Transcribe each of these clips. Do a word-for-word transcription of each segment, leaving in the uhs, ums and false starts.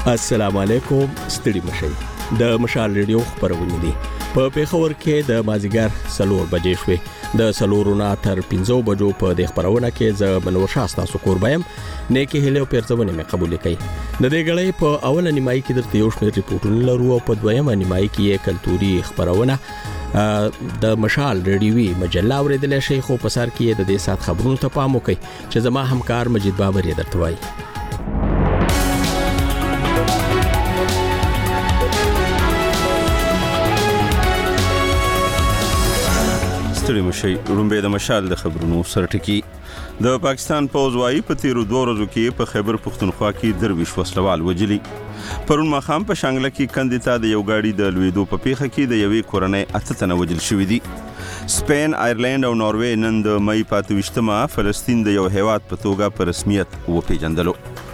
السلام علیکم، ستړي مشئ. د مشال ریډیو خبرونه دي. په پیښور کې د مازیګر سلور بجې شوې. د سلورونه تر پنځو بجو په د خبرونه کې ز منور شاستا سکور بایم نیکه هلو پرځونه مې قبول کړي. د دې غړې په اوله نیمای کې درته یو شمېر ریپورتونه لرو او په دویمه نیمای کې کلتوري خبرونه د مشال ریډیوي مجله اوریدل شي. خو په سر کې د دې سات خبرونو ته پام وکړئ چې زما همکار مجید بابر یې درته وایي. ستړي مشئ. رومبه د مشال د خبرونو سرټکی. د پاکستان پوز وايي په تیرو دوه ورځو کې په خیبر پختونخوا کې درویش وسلوال وجلی. پرون مخام په شانګله کې کندې ته د یو گاډي د لویدو په پیښه کې د یوې کورنۍ اته تنه وجل شوې دي. سپین، آیرلند او ناروې نن د مې په اته ویشتمه فلسطین د یو هیواد په توګه په رسمیت وپیژندلو.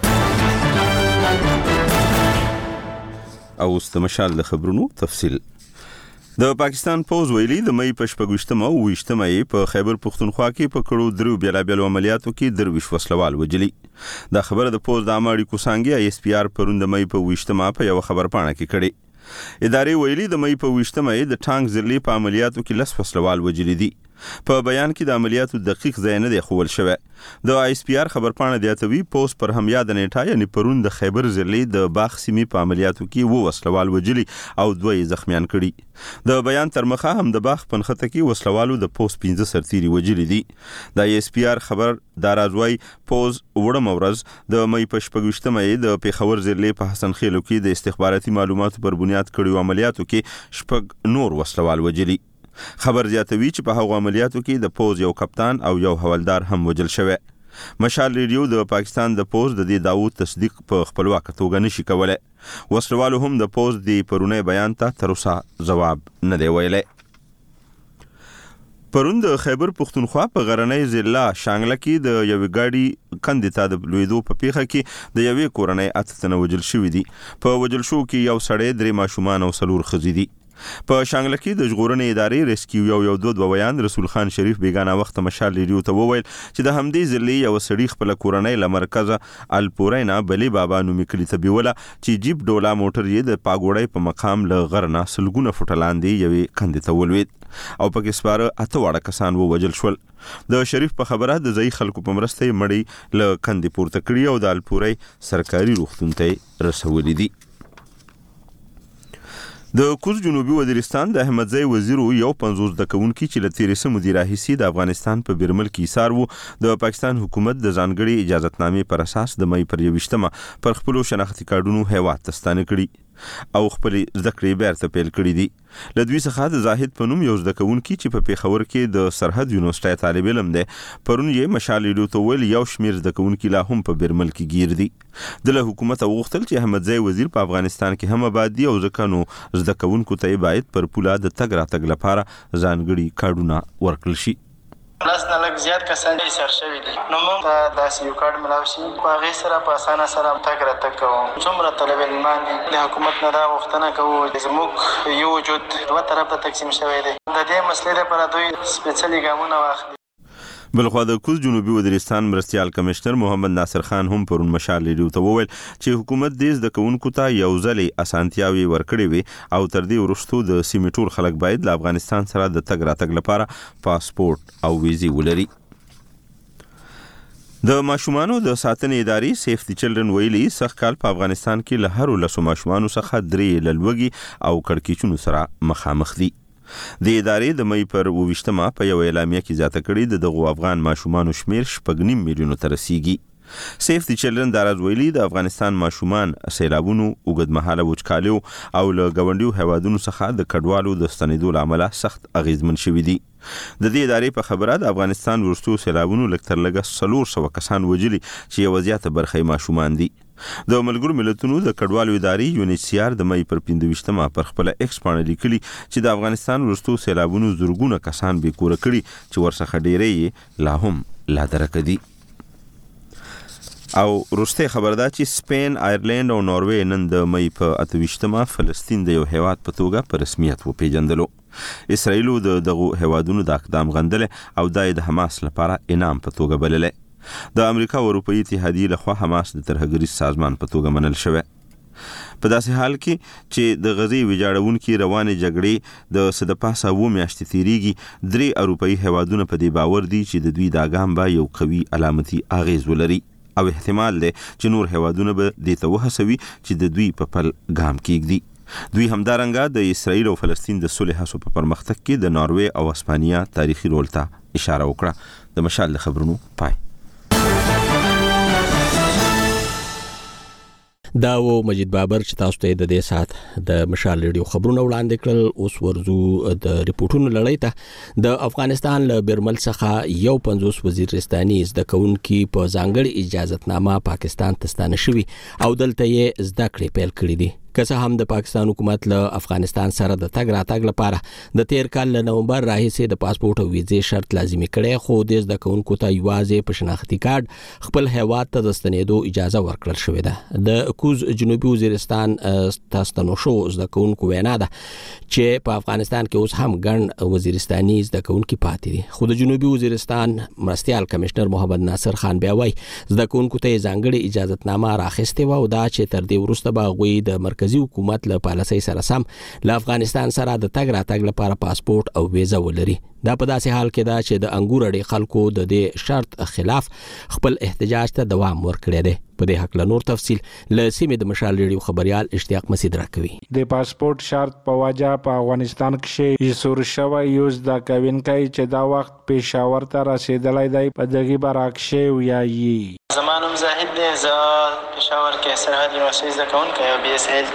او اوس د مشال د خبرونو تفصیل. د پاکستان پوز ویلي د مې په شپږویشتمه او ویشتمه په خیبر پختونخوا کې په کړو درو بیلابیلو عملیاتو کې درویش وسلوال وجلی. دا خبره د پوز د عامه اړیکو څانګې اس پی آر پرون د مې په ویشتمه په یو خبر پاڼه کې کړي. ادارې ویلي د مې په ویشتمه د ټانک زرلی په عملیاتو کې لس وسلوال وجلی دي. په بیان کې د عملیاتو دقیق ځای نه دی خول شوی. د اس پی آر خبرپاڼه د اتوی پوس پر هم یاد نیټه یعنی پرون د خیبر زرلی د باغ سیمې په عملیاتو کې وو وسلوال وجلی او دوی زخمیان کړي. د بیان تر مخه هم د باغ پنخته کې وسلوالو د پوس پنځه سرتيري وجلی دي. د اس پی آر خبر دارازوي پوز وړم ورځ د مې په شپږویشتمه د پیښور زرلی په حسن خیلو کې د استخباراتي معلوماتو پر بنیاد کړیو عملیاتو کې شپږ نور وسلوال وجلی. خبر زیاتوي چې په هغو عملیاتو کې د پوز یو کپتان او یو حوالدار هم وجل شوی. مشال ریډیو د پاکستان د پوز د دې داوود تصدیق په خپلواک توګه نشي کولای. وسلوالو هم د پوز د پرونی بیان ته تر اوسه جواب نه دی ویلی. پرون د خیبر پختونخوا په غرنۍ ضلع شانګله کې د یوې ګاډي کندې ته د لویدو په پیښه کې د یوې کورنۍ اته تنه وجل شوي دي. په وجل شو کې یو سړی، درې ماشومان او څلور ښځې دي. په شانګله کې د ژغورنې ادارې ریسکیو یو یو دوه دویان رسول خان شریف بیگانه وخت مشال ریډیو ته وویل چې د همدې ضلع یو سړي خپل کورنۍ له مرکزه الپورینا بلی بابا نومې کلي ته بیوله چې جیپ ډولا موټر یې د پاګوړی په مقام له غر نه سلګونه فوټه لاندې یوې کندې ته ولوېد او پکې سپاره اته واړه کسان ووجل شول. د شریف په خبره د ځایي خلکو په مرسته یې مړی له کندې پورته کړي او د الپورۍ سرکاري روغتون ته رسولي دي. د کوز جنوبي وزیرستان د احمدزی وزیر یو پنځوس د کوونکی چې له تیرې سمو دی راهیسي د افغانستان په بیرمل کې ایثار وو د پاکستان حکومت د ځانګړي اجازتنامې پر اساس د مې پر یویشتمه پر خپل شناختی کارډونو هیواد ته ستانه کړي او خپل زده کړې بیرته پیل کړي دي. له دوی څخه د زاهد په نوم یو زده کوونکی چې په پیښور کې د سرحد یونیورسيټي طالب علم دی پرون یې مشال ریډیو ته ویل یو شمیر زده کوونکي لا هم په بیرمل کې گیر دي. د له حکومت غوښتل چې احمدزی وزیر په افغانستان کې هم آباد دي او ځکه نو زده کوونکو ته باید پر پوله د تګ راتګ لپاره ځانګړي کارډونه ورکړل شي. لاس نه لږ زیات کسان یې سر شوي دي نو موږ ته داسې یو کارډ ملاو شي په هغې سره په اسانه سره تګ راتګ کوو. څومره طالب علمان دي د حکومت نه دا غوښتنه کوو چې زموږ یو وجود دوه طرف ته تقسیم شوی دی. د دې مسلې لپاره دوی سپېڅلي ګامونه واخلي. بلخوا د کوز جنوبي وزیرستان مرستیال کمشنر محمد ناصر خان هم پرون مشال ریډیو ته وویل چې حکومت دې زده کوونکو ته یو ځلې اسانتیاوې ورکړې وي او تر دې وروسته د سیمې ټول خلک باید له افغانستان سره د تګ راتګ لپاره پاسپورت او ویزې ولري. د ماشومانو د ساتنې ادارې سیف دی چلډرن ویلي سږ کال په افغانستان کې له هرو لسو ماشومانو څخه درې له لوږې او کړکېچونو سره مخامخ دي. د ادارې د مې پر اوویشتمه په یو اعلامیه کې زیاته کړي د دغو افغان ماشومانو شمیر شپږ نیم میلیونو ته رسیږي. سیف دی چلډرن دراز ویلي د افغانستان ماشومان سیلابونو، اوږدمهاله وچکالیو او له ګاونډیو هیوادونو څخه د کډوالو د ستنېدو له امله سخت اغیزمن شوي دي. د دې ادارې په خبره د افغانستان وروستو سیلابونو لږ تر لږه څلور سوه کسان وجلي چې یوه زیاته برخه یې ماشومان دي. د ملګرو ملتونو د کډوالو ادارې یو ان ایچ سی آر د مې پر پنځه ویشتمه پر خپل ایکس باندې لیکلي چې د افغانستان وروستو سیلابونو زرګونه کسان بې کوره کړي چې ورڅخه ډیری یې لا هم لا درکه دي. او وروستی خبر ده چې سپین، آیرلند او ناروې نن د مې په اته ویشتمه فلسطین د یو هیواد په توګه په رسمیت وپیژندلو. اسرائیلو د دغو هیوادونو د اقدام غندلې او دا یې د حماس لپاره انعام په توګه بللی. د امریکا او اروپایي اتحادیې لخوا حماس د ترهګریز سازمان په توګه منل شوی. په داسې حال کې چې د غزې ویجاړونکو روانې جګړې د صدپاسه و میاشتې تیریږي درې اروپایي هیوادونه په دې باور دي چې د دوی دا ګام به یو قوي علامتي اغیز ولري او احتمال دی چې نور هیوادونه به دې ته وهڅوي چې د دوی په پل ګام کېږدي. دوی همدارنګه د اسرائیل او فلسطین د صلح هڅو په پرمختګ کې د ناروې او اسپانیا تاریخي رول ته اشاره وکړه. د مشال خبرونو پای. دا و مجید بابر چې تاسو ته د دې سات د مشال ریډیو خبرونه وړاندې کړل. اوس ورزو د ریپورتونو لړۍ ته. د افغانستان له برمل څخه یو پنځوس وزیرستاني زده کوونکي په ځانګړي اجازهتنامه پاکستان ته ستانه شوي او دلته یې زده کړې پیل کړې دي. که څه هم د پاکستان حکومت له افغانستان سره د تګ راتګ لپاره د تیر کال له نومبر راهیسې د پاسپورت او ویزې شرط لازمي کړی، خو د زده کوونکو ته یوازې په شناختي کارت خپل هیواد ته د ستنېدو اجازه ورکړل شوې ده. د کوز جنوبي وزیرستان ستنو شو زده کوونکو وینا ده چې په افغانستان کې اوس هم ګڼ وزیرستاني زده کوونکي پاتې دي. خو د جنوبي وزیرستان مرستیال کمشنر محمد ناصر خان بیا وایي زده کوونکو ته ځانګړي اجازهتنامه راخیستې وه او دا چې تر دې وروسته به هغوی د مرکزي حکومت له پالیسۍ سره سم له افغانستان سره د تګ راتګ لپاره پاسپورت او ویزه ولري. دا په داسې حال کې ده چې د انګور اړې خلکو د دې شرط خلاف خپل احتجاج ته دوام ورکړی دی. په دې حق له نور تفصیل له سیمې د مشال ریډیو خبريال اشتیاق مسعود راکوي. د پاسپورت شرط په وجه په افغانستان کې ایسور شوی یوز د کوینکای چې دا وخت پېښور ته رسیدلی دی په دغه برعکس ویایي. زمانم زاهد دی ز پېښور کې سرحد یونیورسيټي زده کوونکی او بي اس ایل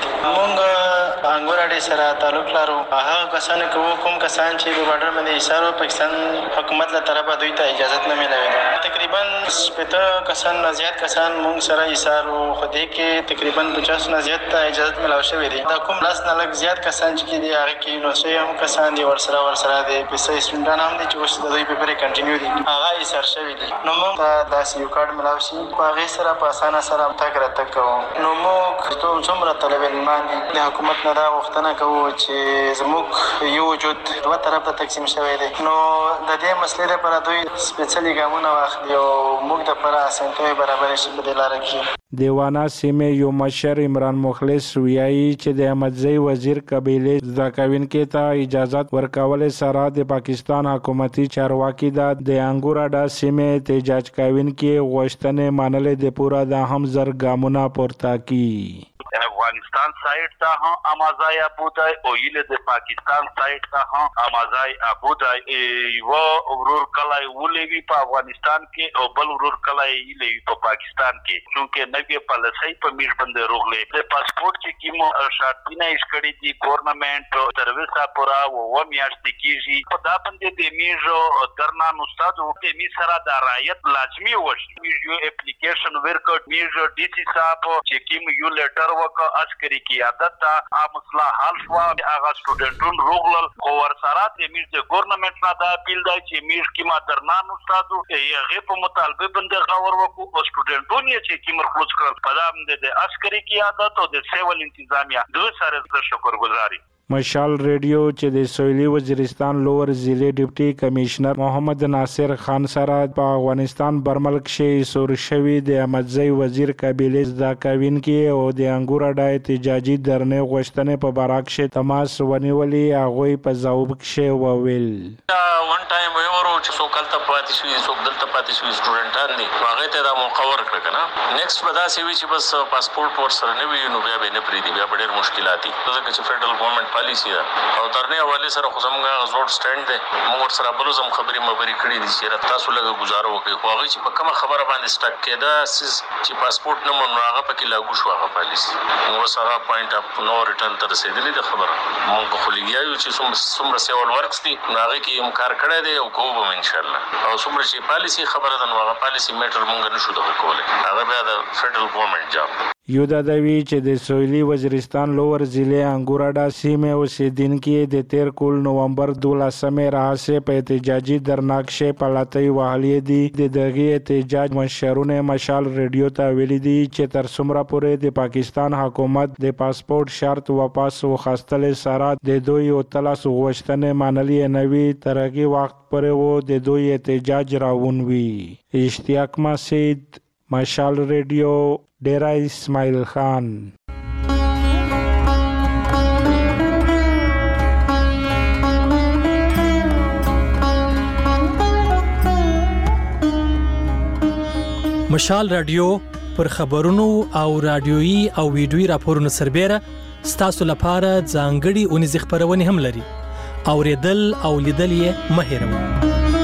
مونږ انګور اړې سره تعلق لرو. هغه کسان کوم کوم کسان چې په بارډر باندې ایسارو پاکستان حکومت له طرفه دوی ته اجازه نه ملوي. تقریبا شپږ کسان نه زیات کسان مونږ سره ایسارو، خو دې کې تقریبا پچاس نه زیات ته اجازه ملو شوې دي. دا کوم لاس نه لږ زیات کسان چې دي هغه کې یونیورسيټي هم کسان دي ورسره ورسره دي پیسې سټوډنټان هم دي چې اوس د دوی پیپر کنټینیو دي هغه ایسار شوی دي. نو موږ داسې یو کارت ملو شي په هغې سره په اسانه سره تګ راتګ کوو. نو موږ څومره طالب علمان دي د حکومت نه دا غوښتنه کوو چې زموږ یو وجود دوه طرف ته تقسیم شوی دی. نو د دې مسلې لپاره دوی سپیشلي ګامونه واخلي او موږ دپاره اسانتیاوې برابرې شي په دې لاره کې. دیوانه سیمې یو مشر عمران مخلص ویایي چې د احمدزی وزیر قبیلې زده کوونکو ته اجازه ورکول سره د پاکستان حکومتي چارواکي د انګور اډه سیمې احتجاج کوونکو غوښتنې منلې د پورا د هم زر ګامونه پورته کی. افغانستان سایت ته هم امازای ابودای او یله د پاکستان سایت ته هم امازای ابودای یو ورور کلای ولوي په افغانستان کې او بل ورور کلای یله په پاکستان کې چونکه نوې پالیسۍ په میش باندې روغلې د پاسپورت چې کیمو شرطونه یې کړی دي ګورنمنت سرویسا پورا و میاشتې کیږي په دا باندې د میجو درنان استاد او د می سره د رعایت لازمي وشي. میجو اپلیکیشن ورکړ میجو ډي سي صاحب چې کیم یو لیټر وک عسکري قیادت ته مسله حل شو هغه سټوډنټون روغلل خو ورسره د میج د ګورنمنت نه دا اپیل دی چې میج کیما درنان استادو هغه په مطالبه باندې غور وکړو او سټوډنټون یې چې کیمر خلوص کړل په دا باندې د عسکري قیادت او د سیول انتظامیه دوه سره د شکرګزاري. مشال ریډیو چې د سویلي وزیرستان لوور ضلع ډیپټي کمشنر محمد ناصر خان سره په افغانستان برمل کې سور شوی د احمدزی وزیر قبیلې زده کوونکي او د انګور اډه احتجاجي درنې غوښتنې په برعکس تماس ونیولې هغوی په ځواب کې وویل. ون ټایم ورو چې څوک هلته پاتې شوي څوک دلته پاتې شوي سټوډنټان دي هغې ته دا موقع ورکړه که نه نیکسټ به داسې وي چې بس پاسپورټ ورسره نه وي نو بیا به یې نه پرېږدي بیا به ډېر مشکلات دي ځکه چې فیډرل ګورنمنټ پالیسي ده او درنې حوالې سره خو زموږ هغه زوړ سټینډ دی موږ ورسره بل هم خبرې مبرې کړي دي چې تاسو لږه ګزاره وکړئ خو هغوی چې په کومه خبره باندې سټک کېده چې پاسپورټ نه منو هغه پکې لاګو شو هغه پالیسي موږ اوس هغه پوینټ اپ نو ریټرن ته رسېدلې ده خبره موږ خو لګیا یو چې څومره سیول ورکس دي نو هغې کې هم کار کړی دی او کوو به م انشاءالله او څومره چې پالیسي خبره ده نو هغه پالیسي میټر موږ نه شو دغه کولی هغه بیا د فیډرل ګورنمنټ جاب. یو دا دوی چې د سویلي وزیرستان لوور ضلع انګور اډه سیمې اوسېدونکي د تیر کال نومبر دولسمې راهیسې په احتجاجي درناکشې پلاتۍ وهلې دي. د دغې احتجاج مشرونه مشال ریډیو ته ویلي دي چې تر څومره پورې د پاکستان حکومت د پاسپورت شرط واپس واخیستلو سره د دوی اتلس غوښتنې منلې نه وي تر هغې وخت پورې و د دوی احتجاج روان وي. اشتیاق مسعود مشال ریډیو ډیرا اسماعیل خان. مشال رادیو پر خبرونو او رادیويي او ویډیويي راپورونو سربېره ستاسو لپاره ځانګړي اونیز خبرونه هم لري. اوریدل او لیدل یې مه هېروئ.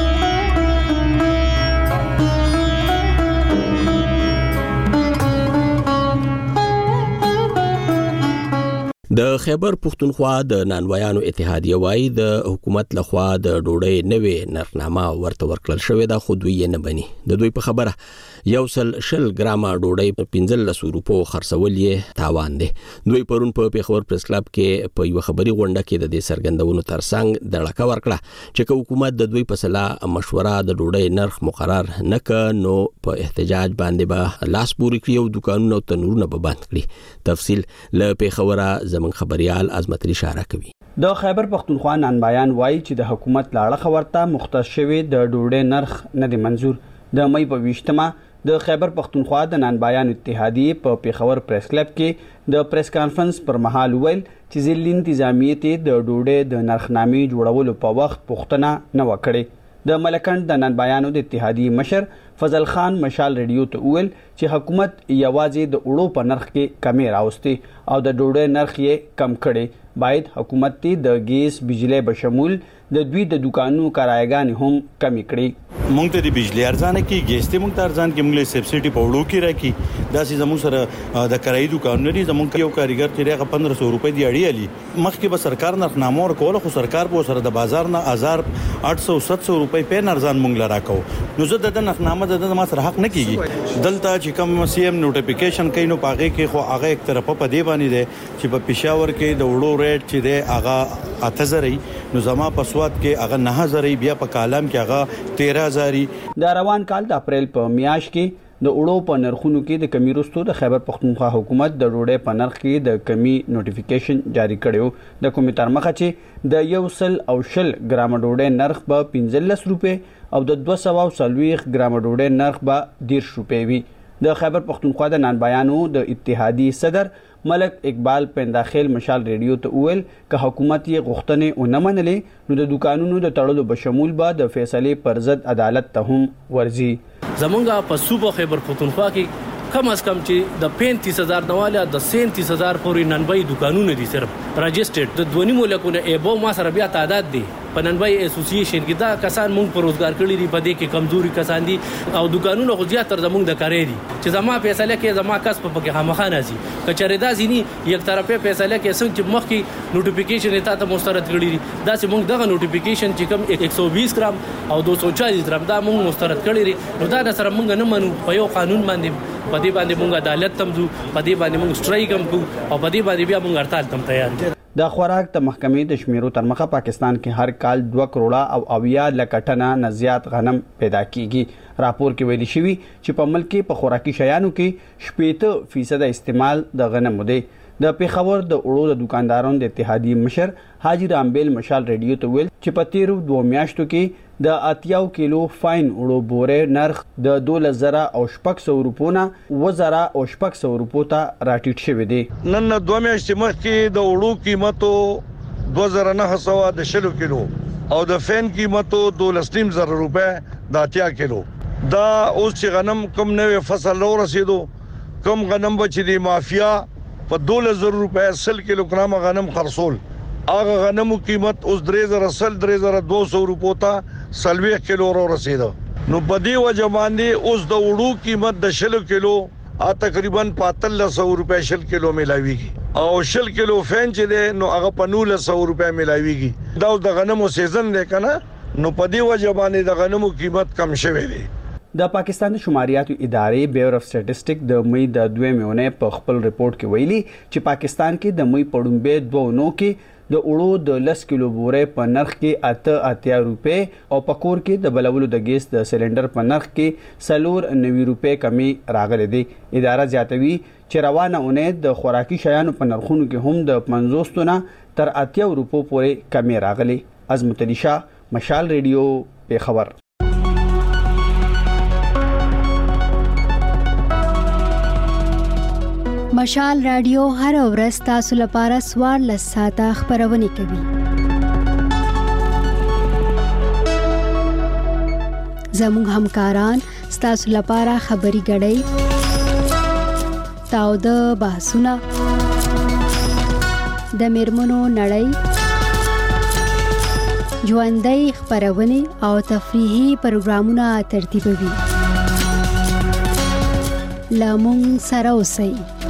د خیبر پختونخوا د نانوایانو اتحادیه وايي د حکومت لخوا د ډوډۍ نوې نرخنامه ورته ورکړل شوې ده، خو دوی یې نه بني. د دوی په خبره یو سل شل ګرامه ډوډۍ په پنځلس روپو خرڅول یې تاوان دی. دوی پرون په پیښور پریس کلب کې په یو خبري غونډه کې د دې سرګندونو ترڅنګ دړکه ورکړه چې حکومت د دوی په صلاح مشوره د ډوډۍ نرخ مقرر نه ک نو په احتجاج باندې به لاس پوري کړی او دکانونه او تنورونه به بند کړي. تفصیل له پیښوره زمون خبريال عظمت علي اشاره کوي. د خیبر پختونخوا نانبایان وایي چې د حکومت لاړه خبرته مختص شوی د ډوډۍ نرخ نه دی منزور. د مې په ویشتمه د خیبر پختونخوا د نانبایان اتحادیه په پیښور پریس کلب کې د پریس کانفرنس پر مهال ویل چې ځل انتظامیه ته د ډوډۍ د نرخنامې جوړولو په وخت پوښتنه نه وکړي. د ملکند د نانبایانو د اتحادیه مشر فضل خان مشال ریډیو ته ویل چې حکومت یوازې د اوړو په نرخ کې کمی راوستي او د ډوډۍ نرخ یې کم کړي. باید حکومت ته د ګیس بجلی بشمول د دوی د دکانونو کرایګان هم کمی کړي. مونږ ته د بجلی ارزانه کې ګیس ته مونږ ته ارزان کې مونږ له سبسيډي په وړو کې راکې دا سي زموږ سره د کرایي دکانونه دي. زموږ یو کاریګر چې راغه پندرہ سو روپۍ دی اړي علي مخکې به سرکار نرخنامه ورکول، خو سرکار په سره د بازار نه هزار آठ سو سات سو روپۍ په ارزان مونږ لرا کو. نو زه د نرخنامه د ما سره حق نه کیږي. دلته چې کوم سی ام نوټیفیکیشن کوي نو پاغه کې خو هغه یک طرفه په دی باندې دی چې په پېښور کې د وړو ریټ چې دی هغه اته زره نو زما په سواد کې هغه نه هزار بیا په کالم کې هغه تیرہ هزار. د روان کال د اپریل په میاشت کې د اوړو په نرخونو کې د کمی وروسته د خیبر پختونخوا حکومت د ډوډۍ په نرخ کې د کمی نوټیفیکیشن جاری کړو. د کومې تر مخه چې د یو سل او شل ګرام ډوډۍ نرخ به پنځلس روپۍ او د دوه سوه څلوېښت ګرام ډوډۍ نرخ به دېرش روپۍ وي. د خیبر پختونخوا د نانبایانو د اتحادیې صدر ملک اقبال پنداخیل مشال ریډیو ته ویل که حکومت یې غوښتنې ونه منلې نو د دکانونو د تړلو بشمول به د فیصلې پر ضد عدالت ته هم ورځي. زمونږ په صوبه خیبر پختونخوا کې کم از کم چې د پینتیس هزار نواله د سینتیس هزار پورې ننبای دکانونه دي صرف رجسټرډ د دونی ملکونه ایبو ما سره بیا تعداد دي په ننبای اسوسییشن کې دا کسان مونږ پر روزګار کړی دي په دې کې کمزوري کسان دي او دکانونه خو زیات تر زمونږ د کارې دي چې زما فیصله کې زما کس په کې خامخانه سي کچره دا ځینی یک طرفه فیصله کې څنګه چې مخکې نوټیفیکیشن اته ته مسترد کړی دي دا چې مونږ دغه نوټیفیکیشن چې کم ایک سو بیس ګرام او دو سو چالیس ګرام دا مونږ مسترد کړی دي نو دا سره مونږ نه منو په یو قانون باندې په دې باندې مونږ عدالت تمزو په دې باندې مونږ سټرایک هم کوو او په دې باندې بیا مونږ هړتال تم تیار دي. د خوراک د محکمې د شمیرو تر مخه پاکستان کې هر کال دوه کروڑه او اویا لک ټنه نه زیات غنم پیدا کیږي. راپور کې ویل شوی چې په ملک کې په خوراکي شیانو کې شپږ فیصد استعمال د غنمو دی. د پیښور د اوړو د دکاندارانو د اتحادیې مشر حاجی رامبیل مشال ریډیو ته ویل چې په تیرو دوه میاشتو کې د اتیاو کیلو فاین اوړو بورې نرخ د دولس زره او شپږ سو روپو نه اووه زره او شپږ سو روپو ته راټیټ شوی دی. نن دوه میاشتې مخکې د اوړو قیمتو دوه زره نه سوه د شلو کیلو او د فین قیمتو دولس نیم زره روپۍ د اتیا کیلو. دا اوس چې غنم کم نوې فصل را رسېدو کم غنم به چې د مافیا په دولس زره روپۍ سل کیلو ګرام غنم خرڅول هغه غنمو قیمت اوس درې زره سل درې زره دوه سو روپو ته څلوېښت کیلو را رسېده. نو په دې وجه باندې اوس د وړو قیمت د شلو کیلو تقریبا په اتلس سو روپۍ شل کیلو ملاویږي او شل کیلو فین چې دی نو هغه په نولس سو روپۍ ملاویږي. دا اوس د غنمو سیزن دی که نه نو په دې وجه باندې د غنمو قیمت کم شوی دی. د پاکستان د شماریاتو ادارې بیور اف سټټسټک د مې د دویمې اونۍ په خپل ریپورت کې ویلي چې پاکستان کې د مې په ډومبې دوه اونو کې د اوړو د لس کیلو بورې په نرخ کې اته اتیا روپۍ او په کور کې د بلولو د ګیس د سلندر په نرخ کې څلور نوي روپۍ کمی راغلي دي. اداره زیاتوي چې روانه اونۍ د خوراکي شیانو په نرخونو کې هم د پنځوس نه تر اتیا روپو پورې کمی راغلي. عظمت علي شاه مشال ریډیو پیښور. مشال رادیو هر ورځ تاسو لپاره څوارلس ساعته خبرونه کوي. زموږ همکاران ستاسو لپاره خبري غړي تاو د بحثونه د میرمنو نړۍ ژوندۍ خبرونه او تفریحي پروګرامونه ترتیبوي لامون سره اوسئ.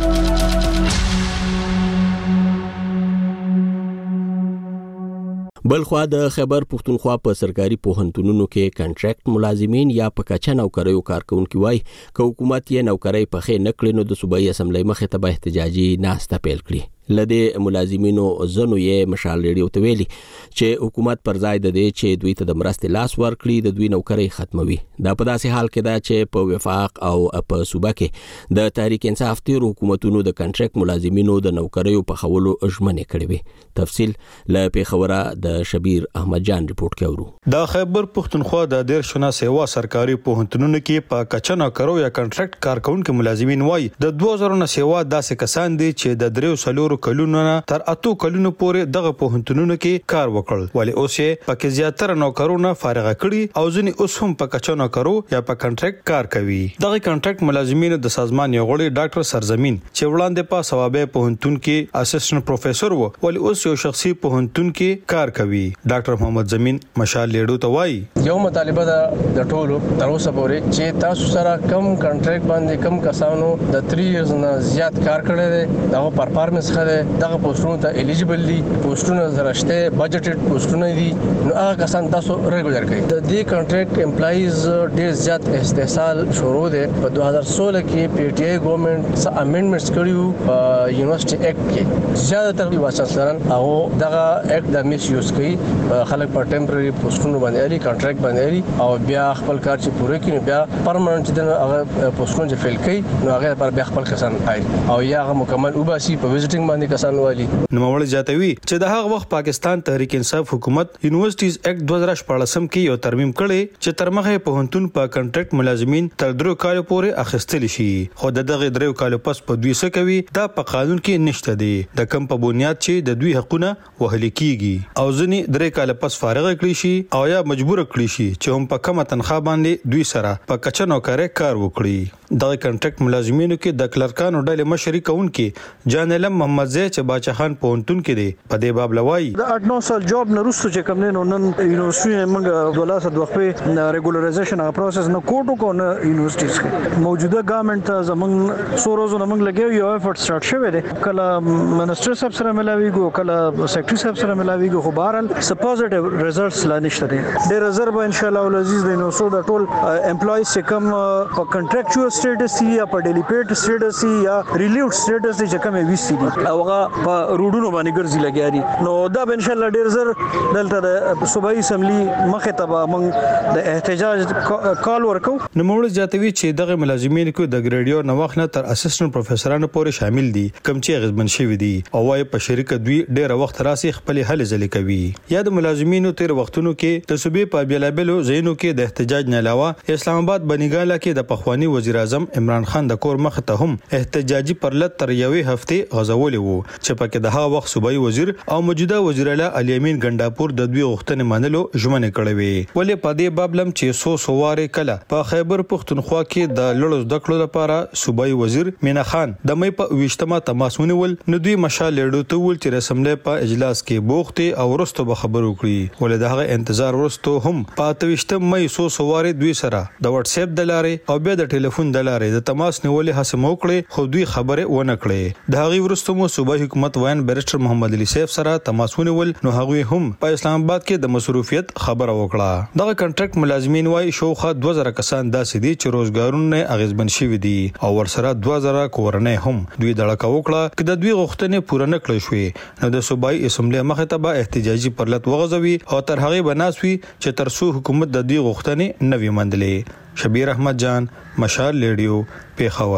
بلخوا د خیبر پښتونخوا په سرکاري پوهنتونونو کې کنټراکټ ملازمین یا په کچه نوکریو کارکونکي وای که حکومت یې نوکری په خې نکړي نو د صوبایي اسمبلی مخې ته به احتجاجي ناسته پیل کړي. لدې ملازمینو زنو یې مشال ریډیو ته ویلي چې حکومت پر ځای د دې چې دوی ته د مرستې لاس ورکړي د دوی نوکری ختموي. دا په داسې حال کې ده چې په وفاق او په صوبه کې د تحریک انصاف تیر حکومتونو د کنټراکټ ملازمینو د نوکریو په خولو ژمنې کړې وي. تفصیل له پیښوره د شبیر احمد جان ریپورت کوي. د خیبر پښتونخوا د ډیر شنه سیوا سرکاري پوهنتونونو کې په کچه نوکرو یا کنټراکټ کارکونکو ملازمین وای د دوه زره نه سیوا داسې کسان دي چې د دریو سلور کلونو نه تر اتو کلونو پورې دغه پوهنتونونو کې کار وکړ ولی اوس یې پکې زیاتره نوکرونه فارغ کړي او ځنی اوس هم په کچه نوکرو یا په کنټراکټ کار کوي. دغه کنټراکټ ملازمینو د سازمان یو غړي ډاکټر سرزمین چې وړاندې په ثوابه پوهنتون کې اسسټنټ پروفیسور و ولی اوس یو شخصي پوهنتون کې کار کوي. ډاکټر محمد زمین مشال لیډو ته وایي یو مطالبه ده د ټولو تر اوسه پورې چې تاسو سره کم کنټراکټ باندې کم کسانو د تری ایرز نه زیات کار کړی دی دغه پرفارمنس ښه دی دغه پوسټونو ته الیجیبل دي پوسټونه زرشته بجټډ پوسټونه دي نو هغه کسان تاسو ریګولر کړئ. د دې کنټراکټ امپلایز ډیر زیات استحصال شروع دی په دوه هزار سولہ کې پی ټی آی ګورنمنت س امندمنټس کړیو په یونیورسيټي اکټ کې زیاده تر وایس چانسلران او دغه اکټ د میس یوز کوي خلک په ټمپرری پوسټونو باندې اړي کنټراکټ باندې اړي او بیا خپل کار چې پوره کړي بیا پرمننت د هغه پوسټونو چې فیل کوي نو هغه پر بیا خپل کسان پای او یا هغه مکمل وباسي په وزټینګ باندې کسان والی. نو مول جاتوي چې د هغه وخت پاکستان تحریک انصاف حکومت یونیورسيټیز اکټ دوه هزار شپږ کې یو ترمیم کړي چې تر مخه پوهنتون په کنټراکټ ملازمین تر درو کال پورې اخیستل شي خو دغه درو کال پس په دوی څه کوي دا په قانون کې نشته دی د کم په بنیاد چې د دوی حقونه وهل کیږي او ځنی درې کال پس فارغ کړي شي او یا مجبور کړي شي چې هم په کمه تنخواه باندې دوی سره په کچه نوکری کار وکړي. دغه کنټراکټ ملازمینو کې د کلرکانو ډلې مشري کوونکي جان علم محمد زی چې باچا خان پونتون کې دی په دې باب لوي د اټ نو سال جاب نه رسو چې کوم نه نن یونیورسيټي موږ دولاسه د وخت په ریګولرایزیشن پروسس نه کوټو کو نه یونیورسيټیز کې موجوده ګورنمنت زمون سوروزو نه موږ لګیو یو افورت سٹارټ شوی دی کله منسٹر صاحب سره ملاویږو کله سیکریټری صاحب سره ملاویږو خو بهرال سپوزټیو ریزلټس لا نشته دي ډیر رزرو ان شاء الله ولعزیز دی نو سو د ټول امپلایز چې کوم په کنټراکچوال سټیټس یا په ډیلی پیډ سټیټس یا ریلیوډ سټیټس چې کوم وی سی دي هغه په روډونو باندې ګرځي لګیاري نو دا ان شاء الله ډیر زر دلته د صوبایي اسمبلی مخه ته موږ د احتجاج کال ورکو. نو موږ جاتوي چې دغه ملازمین کو د ګریډیو نوښنه تر اسسټنټ پروفیسورانو پورې شامل دي کم چې غزمن شوی دي او وايي په شریکه دوی ډیر وخت راسي خپل حل ځلې کوي. یا د ملازمینو تیر وختونو کې د صوبې په بیلابلو ځینو کې د احتجاج نه علاوه اسلام آباد بنګاله کې د پخوانی وزیر اعظم عمران خان د کور مخ ته هم احتجاجي پرلط تر یوې هفته غزولې وو چې پکې د هغه وخت صوبایي وزیر او موجوده وزیر اعلی علي امین ګنداپور د دوی غوښتنې منلو ژمنه کړې وي. ولې په دې بابلم چې سو سواره کله په خیبر پښتونخوا کې د لړو د کړو لپاره صوبایي وزیر مینا خان د مې په وشتمه تماس ونیول نو دوی مشال لیډو ته ول چې رسمله په اجلاس کې بوخته او ورستو به خبرو کړی ولې دغه انتظار ورستو هم په توشتم مې سو سواره دوی سره د واتس اپ د لارې او بیا د ټلیفون د لارې د تماس نیولې هڅه موکړې خو دوی خبره ونه کړې. د هغه ورستو مو صوبایي حکومت وین بیرسټر محمد علي سیف سره تماس ونیول نو هغه هم په اسلام آباد کې د مصروفیت خبره وکړه. دغه کنټراکټ ملازمین وايي شوخه دوه زره کسان داسې دي چې روزګارونه اغیزمن شوي دي او ورسره دوه زره کورنۍ هم دوی دړکه وکړه چې د دوی غوښتنې پوره نه کړې شوې نو د صوبایي اسمبلی مخه ته به احتجاجي پرلط وغځوي او تر هغه بناسوي چې ترسو حکومت د دوی غوښتنې نه وي مندلې. شبیر احمد جان مشال ریډیو پیښور.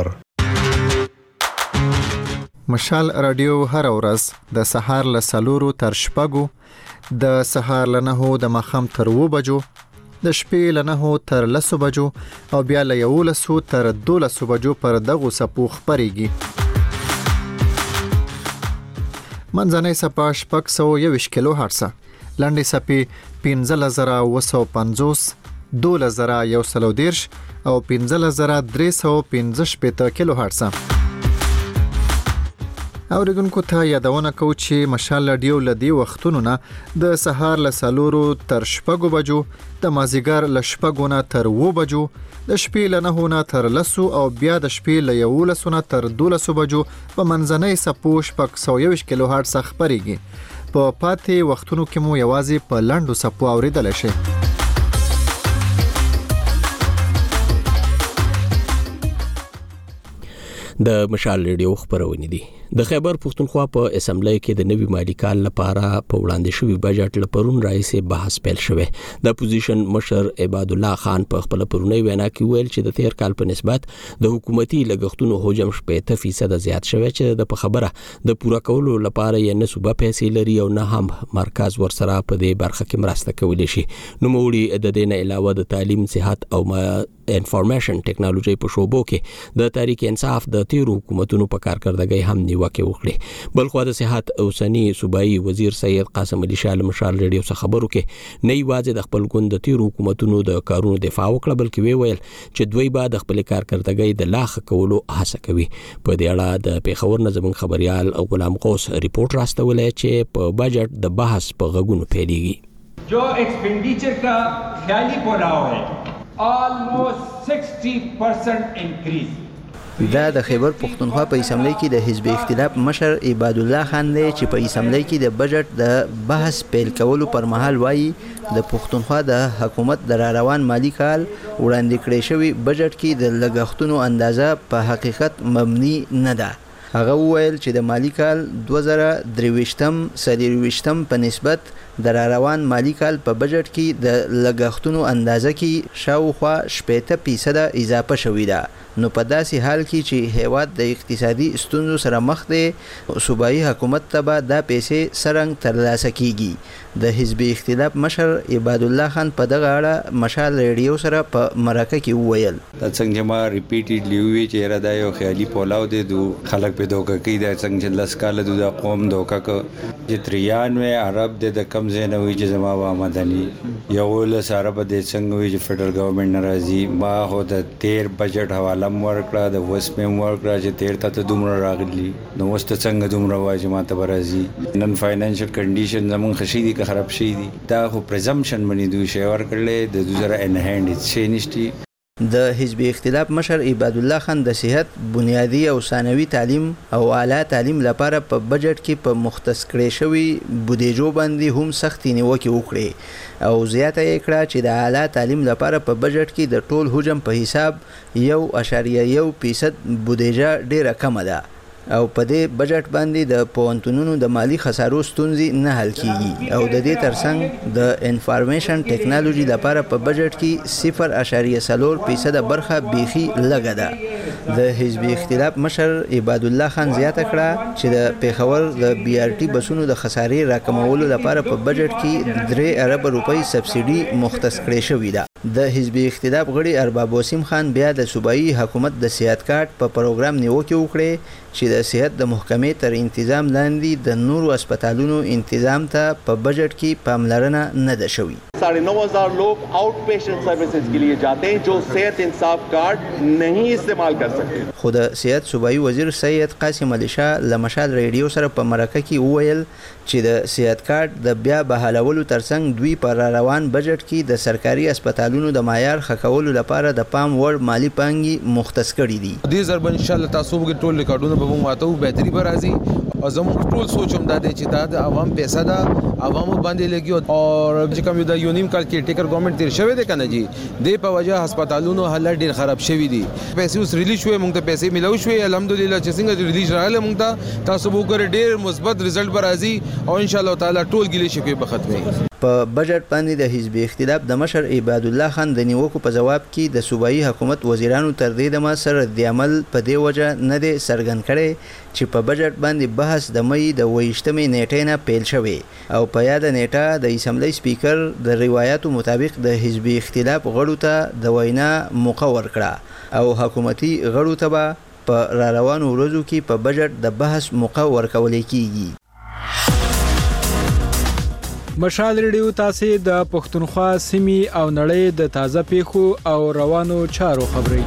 مشال رادیو هر ورځ د سهار له سلورو تر شپږو د سهار له نهو د ماښام تر اوو بجو د شپې له نهو تر لسو بجو او بیا له یولسو تر دولسو بجو پر دغو څپو خپرېږي. منځنۍ څپه شپږ سوه یوویشت کیلو هرڅه، لنډې څپې پنځلس زره اوه سوه پنځوس دوله زره یو سلو دیرش او پنځله زره درې سوه پنځه شپېته کیلو هرټز. اوریدونکو ته یادونه کوو چې مشال رادیو لدی وختونو نه د سهار له سلورو تر شپږو بجو، د مازیګر له شپږو نه تر اوو بجو، د شپې له نهو نه تر لسو او بیا د شپې له یولسو نه تر دولسو بجو په منځنۍ څپو شپږ سوه یوویشت کیلو هرټز خپرېږي. په پاتې وختونو کې مو یوازې په لنډو څپو اوریدلی شي. د مشال ریډیو خبرونه دي. د خیبر پښتونخوا په اسمبلی کې د نوي مالی کال لپاره په وړاندې شوی بجټ لپارون راځي بحث پیل شوی. د اپوزیشن مشر عباد الله خان په خپل پرونی وینا کې ویل چې د تیر کال په نسبت د حکومتي لګښتونو حجم شپږ فیصد زیات شوی چې د په خبره د پوره کولو لپاره یې نه صوبه پیسې لري او نه هم مرکز ورسره په دې برخه کې مرسته کولی شي. نو موړي د دې نه علاوه د تعلیم، صحت او انفارمیشن ټیکنالوژي په شوبو کې د تحریک انصاف د تیر حکومتونو په کارکردګۍ هم نیوکه وکړي. بلخو د صحت اوسنی صوبایي وزیر سید قاسم علي شاه مشال ریډیو څخه خبرو کې نه یوازې د خپل ګوند د تیر حکومتونو د کارونو دفاع وکړه، بلکې وی ویل چې دوی به د خپل کارکردګۍ د لاخ کولو هڅه کوي. په دې اړه د پیښور نه زموږ خبريال غلام قوس ریپورت راستولې چې په بجټ د بحث په غوږونو پیلېږي. جو ایکسپینډیچر کا خیالي پولاو ہے almost sixty percent increase. دا د خیبر پښتونخوا په اسمبلی کې د حزب اختلاف مشر عباد الله خان دی چې په اسمبلی کې د بجټ د بحث پیل کولو پر مهال وایي د پښتونخوا د حکومت د روان مالی کال وړاندې کړی شوی بجټ کې د لګښتونو اندازه په حقیقت مبني نه ده. هغه وویل چې د مالی کال دوه زره درې ویشتم څلور ویشتم په نسبت د روان مالی کال په بجټ کې د لګښتونو اندازه کې شاوخوا شپږ فیصد اضافه شوې ده. نو په داسې حال کې چې هیواد د اقتصادي ستونزو سره مخ دی، صوبایي حکومت ته به دا پیسې څرنګه ترلاسه کیږي. د حزب اختلاف مشر عباد الله خان په دغه اړه مشال ریډیو سره په مرکه کې وویل دا څنګه ما ریپیټډلی وی چې را دا یو خیالي پولاو دی، دو خلک په دوکه کې دا څنګه لس کال د قوم دوکه ک چې تریانوي عرب د کم زینه وی چې زما و آمدنی یو له سره په دې څنګه وی چې فدرل ګورنمنت ناراضي ما هو د تیر بجټ حواله ورکړه د وسمه ورکړه چې تیر ته دومره راغلی نو وست څنګه دومره واجب ماته برازي نن فاینانشل کنډیشن زمون خشي دي که خراب شي دي دا خو پرزمپشن باندې دوی شی ورکړل د دوی سره ان هاند شي نشتی. د حزب اختلاف مشر عباد الله خان د صحت، بنیادی او ثانوي تعلیم او اعلی تعلیم لپاره په بجټ کې په مختص کړی شوی بودیجو باندې هم سختي نیوکه وکړي او زیاته یې کړه چې د اعلی تعلیم لپاره په بجټ کې د ټول حجم په حساب یو اعشاریه یو فیصد بودیجه ډیره کمه ده او په دې بجټ باندې د پوهنتونونو د مالی خسارو ستونزې نه حل کیږي او د دې ترڅنګ د انفارمیشن ټیکنالوژي لپاره په بجټ کې صفر اعشاریه څلور فیصد برخه بیخي لږه ده. د حزب اختلاف مشر عباد الله خان زیاته کړه چې د پیښور د بي آر ټي بسونو د خسارې راکمولو لپاره په بجټ کې درې ارب روپۍ سبسیډي مختص کړې شوې ده. د حزب اختلاف غړي ارباب وسیم خان بیا د صوبایي حکومت د صحت کارت په پروګرام نیوکه وکړي چې د صحت د محکمې تر انتظام لاندې د نورو هسپتالونو انتظام ته په بجټ کې پاملرنه نه ده شوې. साढ़े नौ हजार लोग आउट पेशेंट सर्विसेज के लिए जाते हैं जो सेहत इंसाफ कार्ड नहीं इस्तेमाल कर सकते. خود صحت صوبایي وزیر سید قاسم علي شاه لمشال ریډیو سره په مرکه کې وویل چې د صحت کارت د بیا بحالولو ترڅنګ دوی پر روان بجټ کې د سرکاري هسپتالونو د معیار ښه کولو لپاره د پام وړ مالی پانګي مختص کړي دي. دې ضرب ان شاء الله تاسو به ټول ریکارډونه به مو ماتو بهتري به راځي او زموږ ټول سوچم دا دی چې دا د عوام پیسې ده عوامو باندې لګي او چې کوم د یونیم کال کې ټیکر ګورنمنت تیر شوی دی کنه جی د په وجه هسپتالونو حالت ډیر خراب شوی دي. پیسې اوس ریلیز شوې موږ ته پیسې ملو شوې الحمدلله چې څنګه ریلیز راغله موږ ته تاسو وګورئ ډیر مثبت رزلټ به راځي او ان شاء الله تعالی ټول ګیلې شي به ختمي. په بجټ باندې د حزب اختلاف د مشر عباد الله خان د نیوکو په جواب کې د صوبایي حکومت وزیرانو تر دې دمه سره د عمل په دې وجه نه دی څرګند کړی چې په بجټ باندې بحث د مئی د اوویشتمې نیټې نه پیل شوی او په یاد نیټه د اسمبلی سپیکر د روایتو مطابق د حزب اختلاف غړو ته د وینا موقع ورکړه او حکومتي غړو ته به په را روانو ورځو کې په بجټ د بحث موقع ورکول کیږي. مشال ریډیو تاسو د پښتونخوا سیمې او نړۍ د تازه پیښو او روانو چارو خبري.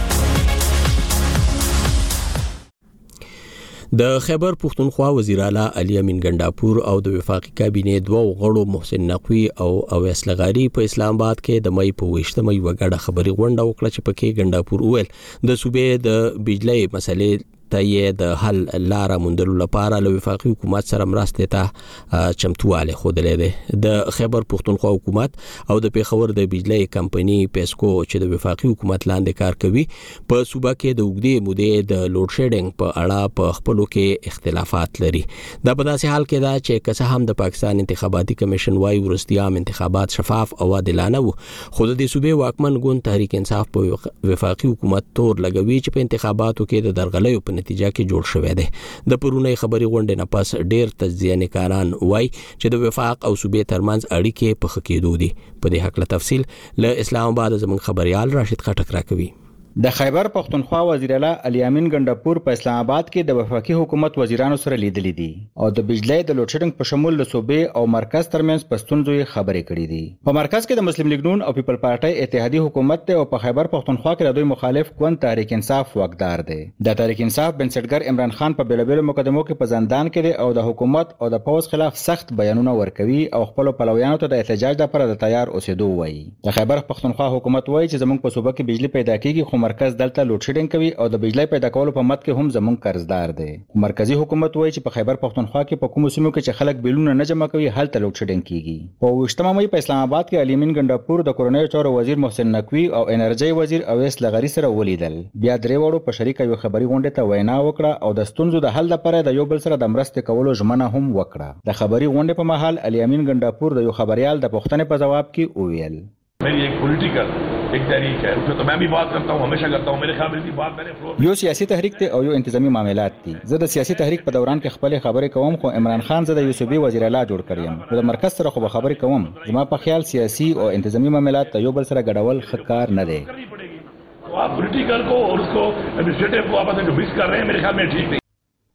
د خیبر پښتونخوا وزیر اعلی علي امین ګنداپور او د وفاقي کابینې دوه غړو محسن نقوی او اویس لغاری په اسلام آباد کې د مې په وشتمه یو غړه خبري غونډه وکړه چې پکې ګنداپور وویل د صوبې د بجلی مسلې ته یې د حل لاره موندلو لپاره له وفاقي حکومت سره مرستې ته چمتواله خوده ده. د خیبر پښتونخوا حکومت او د پیښور د بجلی کمپنی پیسکو چې د وفاقي حکومت لاندې کار کوي په صوبه کې د وګړي مودې د لوډ شیډینګ په اړه په خپلو کې اختلافات لري. دا په داسې حال کې ده چې که څه هم د پاکستان انتخاباتي کمیشن وايي ورستيام انتخابات شفاف او عادلانه وو، خو د صوبې واکمن ګوند تحریک انصاف په وفاقي حکومت تور لګوي چې په انتخاباتو کې د درغلیو نتیجه کې جوړ شوی دی. د پرونی خبري غونډې نه پس ډېر تجزیه نکاران وای چې د وفاق او صوبې ترمنځ اړیکې په خکېدو دي. په دې حق له تفصیل له اسلام آباد زموږ خبريال راشد خټک راکوي. د خیبر پښتونخوا وزیر اعلی علي امین ګنداپور په اسلام آباد کې د وفاقي حکومت وزیرانو سره لیدلې دي او د بجلی د لوډ شیډینګ په شمول د صوبې او مرکز ترمنځ پښتونځو خبرې کړې دي. په مرکز کې د مسلم لیگ نون او پیپل پارټي اتحادیه حکومت ته او په خیبر پښتونخوا کې د دوی مخالف ګوند تحریک انصاف واکدار دی. د تحریک انصاف بنسټګر عمران خان په بیلابیلو مقدمو کې په زندان کې دی او د حکومت او د پوز خلاف سخت بیانونه ورکوي او خپل پلویانو ته د احتجاج لپاره د تیار اوسېدو وایي. د خیبر پښتونخوا حکومت وایي چې زموږ په صوبه کې بجلی پیدا کیږي خو مرکز دلته لوډ شیډینګ کوي او د بجلی پیدا کولو په مت کې هم زمونږ قرضدار دی. مرکزی حکومت وایي چې په خیبر پښتونخوا کې په کوم سیمو کې چې خلک بیلونه نه جمع کوي هلته لوډ شیډینګ کیږي. په وشتمه مې په اسلام آباد کې علي امین ګنداپور د کورنۍ چارو وزیر محسن نقوی او انرژي وزیر اویس لغاری سره ولیدل. بیا درې وړو په شریکه یو خبري غونډه ته وینا وکړه او د ستونزو د حل لپاره د یو بل سره د مرستې کولو ژمنه هم وکړه. د خبري غونډه په مهال علي امین ګنداپور د یو خبريال د پوښتنې په جواب کې وویل मेरी एक पॉलिटिकल एक तहरीक है उसमें तो मैं भी बात करता हूँ हमेशा करता हूँ मेरे ख्याल में भी बात मैंने یو سیاسي تحریک ته او یو انتظامی معاملات دي. زه د سیاسي تحریک په دوران کې خپل خبرې کوم خو عمران خان زه د یوسفي وزیر اعلی جوړ کړم. د مرکز سره خو به خبرې کوم. زما په خیال سیاسي او انتظامی معاملات ته یو بل سره ګډول ښه کار نه دی. आप पॉलिटिकल को और उसको एडमिनिस्ट्रेटिव को आपस में जो मिक्स कर रहे हैं मेरे ख्याल में ठीक नहीं.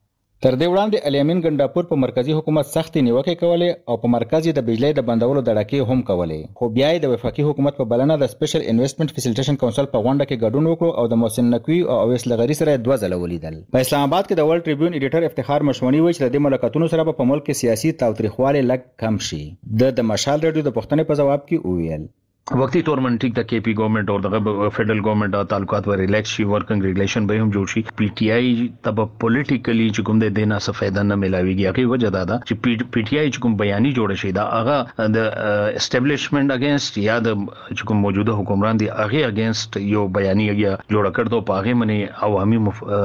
تر دې وړاندې علي امین ګنداپور په مرکزی حکومت سختي نیوکې کولې او په مرکز د بجلی د بندولو دړکې هم کولې، خو بیا د وفاقي حکومت په بلنه د سپیشل انویسټمنټ فیسیلیټیشن کونسل په غونډه کې ګډون وکړو او د محسن نقوی او اویس لغری سره دوه ځله ولیدل. په اسلام آباد کې د ورلد ټریبیون ایډیټر افتخار مشونی وایي چې د دې ملاقاتونو سره په ملک کې سیاسي تاوتریخواله لږ کم شي. د مشال ریډیو د پښتنې په جواب کې وویل وقتی طور من ٹھیک تھا کے پی گورنمنٹ اور دغه فیڈرل گورنمنٹ تعلقات و ریلیکس شي ورکنگ ریګولیشن به هم جوړ شي. پی ټی آی تب پولیټیکلی چې کوم د دینا څه فائدہ نه ملاويږي. هغه وجه دا ده چې پی ټی آی چې کوم بیانې جوړ شي دا هغه د اسټابلیشمنت اگینست یا د چې کوم موجوده حکمران دی هغه اگینست یو بیانې یا جوړ کړو په هغه منی عوامي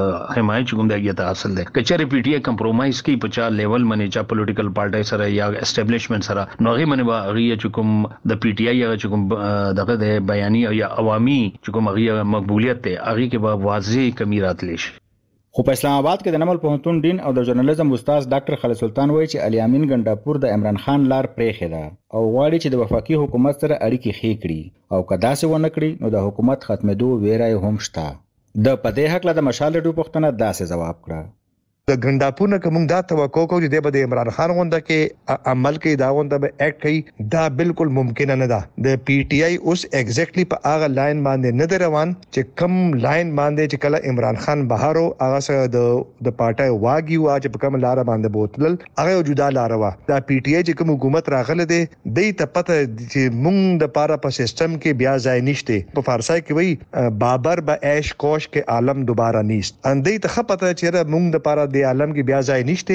حمایت چې کوم د یته حاصل ده. کچره پی ټی آی کمپرومایز کی په چا لیول منی چا پولیټیکل پارټي سره یا اسټابلیشمنت سره نو هغه منی هغه چې کوم د پی ټی آی یا چې کوم دغه د بیانې یا عوامي چې کوم هغه مقبولیت ته هغه کې به واضح کمی راتلی شي. خو په اسلام آباد کې د نمل پوهنتون ډین او د ژورنالیزم استاد ډاکټر خالد سلطان وایي چې علي امین ګنداپور د عمران خان لار پرېښې ده او غواړي چې د وفاقي حکومت سره اړیکې ښې کړي او که داسې ونه کړي نو د حکومت ختمېدو ویره یې هم شته. د په دې حق له د مشال ریډیو پوښتنه داسې جواب کړه د ګنداپور نه کوم دا توقع کوو چې د عمران خان غونډه کې عمل کوي دا غونډه به اکټ کوي دا بالکل ممکن نه ده. د پی ټی آی اوس ایگزیکټلی په هغه لاین باندې نه روان چې کم لاین باندې چې کله عمران خان بهارو هغه سره د د پارټي واګي وا چې په کوم لار باندې بوتل هغه جدا لار وا. دا پی ټی آی چې کوم حکومت راغله دی د ته پته چې مونږ د پاره په سیستم کې بیا ځای نشته. په فارسی کې وایي بابر به عیش کوش کې عالم دوباره نیست. اندې ته پته چې مونږ د پاره عالم کې بیا ځای نشته.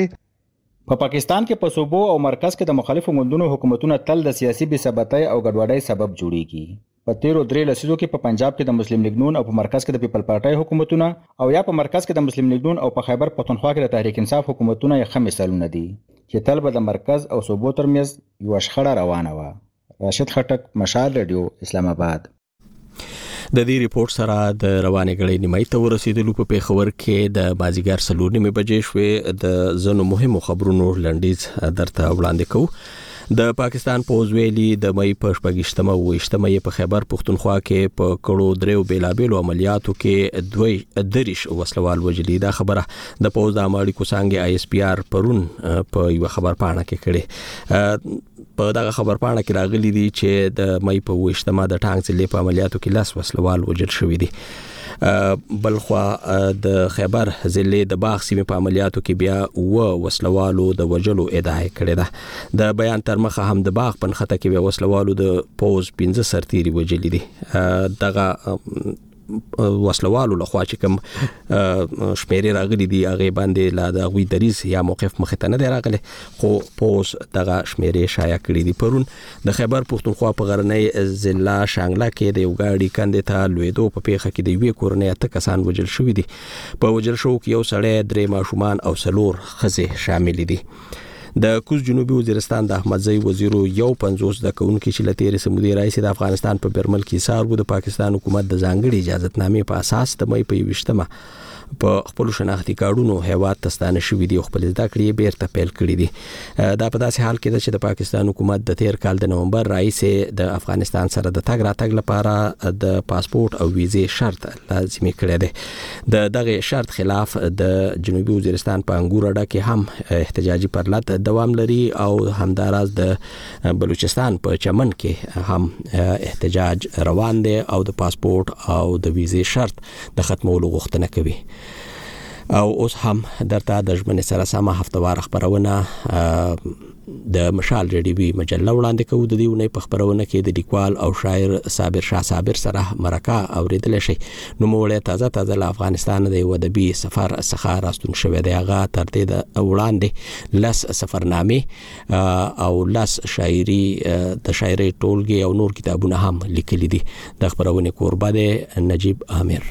په پاکستان کې په صوبو او مرکز کې د مخالفو ګوندونو حکومتونه تل د سیاسي بې ثباتۍ او ګډوډۍ سبب جوړیږي. په تیرو درې لسیزو کې په پنجاب کې د مسلم لیگ نون او په مرکز کې د پیپل پارټي حکومتونه او یا په مرکز کې د مسلم لیگ نون او په خیبر پښتونخوا کې د تحریک انصاف حکومتونه یې ښه مثالونه دي چې تل به د مرکز او صوبو ترمنځ یوه شخړه روانه وه. راشد خټک، مشال ریډیو، اسلام آباد. د دې ریپورت سره د روانې غړې نیمای ته ورسېدلو. په پیښور کې د مازیګر سلور نیمه بجې شوې. د زنو مهمو خبرونو لنډیز درته وړاندې کوو. د پاکستان پوز ویلي د مې په شپږشتمه وشتمه په خیبر پختونخوا کې په کړو دریو بیلابیلو عملیاتو کې دوی دریش وسلوال وجلی. دا خبره د پوز د اماړي کوسانګي آی اس پی آر پرون په یو خبر پاڼه کې کړي. په دغه خبر پاڼه کې راغلي دي چې د مې په وشتمه د ټانک ضلع په عملیاتو کې لاس وسلوال وجل شوی دي. بلخوا د خیبر ضلع د باغ سیمې په عملیاتو کې بیا و وسلوالو د وجلو ادعا کړې ده. د بیان تر مخه هم د باغ په نخته کې وسلوالو د پوز پنځه سرتيري وجلي دي. دغه وسلوالو لخوا چې کوم شمیرې راغلي دي هغه باندې لا د غوي دریز یا موقف مخ ته نه دی راغلی، خو پوز دغه شمیرې شایع کړې دي. پرون د خیبر پختونخوا په غرنۍ ضلع شانګله کې د یو ګاډي کندې ته لوېدو په پیښه کې د یوې کورنۍ اته کسان وژل شوي دي. په وژل شوو کې یو سړی، درې ماشومان او څلور ښځې شامل دي. د کوز جنوبي وزیرستان د احمدزی وزیرو یو پنځوس د کونکو چې لتیر سمودي رئیس د افغانستان په برمل کې سارو د پاکستان حکومت د ځانګړي اجازهتنامې په اساس د مې په یوشتمه په خپل شناختی کارډونو هیواد تستانه شوې دي او خپل ځدا کړی بیرته پیل کړی دي. دا په داسې حال کې چې د پاکستان حکومت د تیر کال د نومبر رئیس د افغانستان سره د تګ راتګ لپاره د پاسپورت او ویزې شرط لازمي کړی دی. د دغه شرط خلاف د جنوبي وزیرستان په انګور اډه کې هم احتجاجي پرلط دوام لري او همداراز د بلوچستان په چمن کې هم احتجاج روان دی او د پاسپورت او د ویزې شرط د ختمولو غوښتنه کوي. او اوس هم درته د ژمنې سره سمه هفتوار خبرونه د مشال ریډیوي مجله وړاندې کوو. د دې ونې په خبرونه کې د لیکوال او شاعر صابر شاه صابر سره مرکه اوریدل شي. نو موږ تازه تازه له افغانستان د یو ادبي سفر څخه راستون شوی دی. هغه تر دې د وړاندې لس سفرنامې او لس شاعري د شاعري ټولګي او نور کتابونه هم لیکلي دي. د خبرونه کوربه دی نجیب عامر.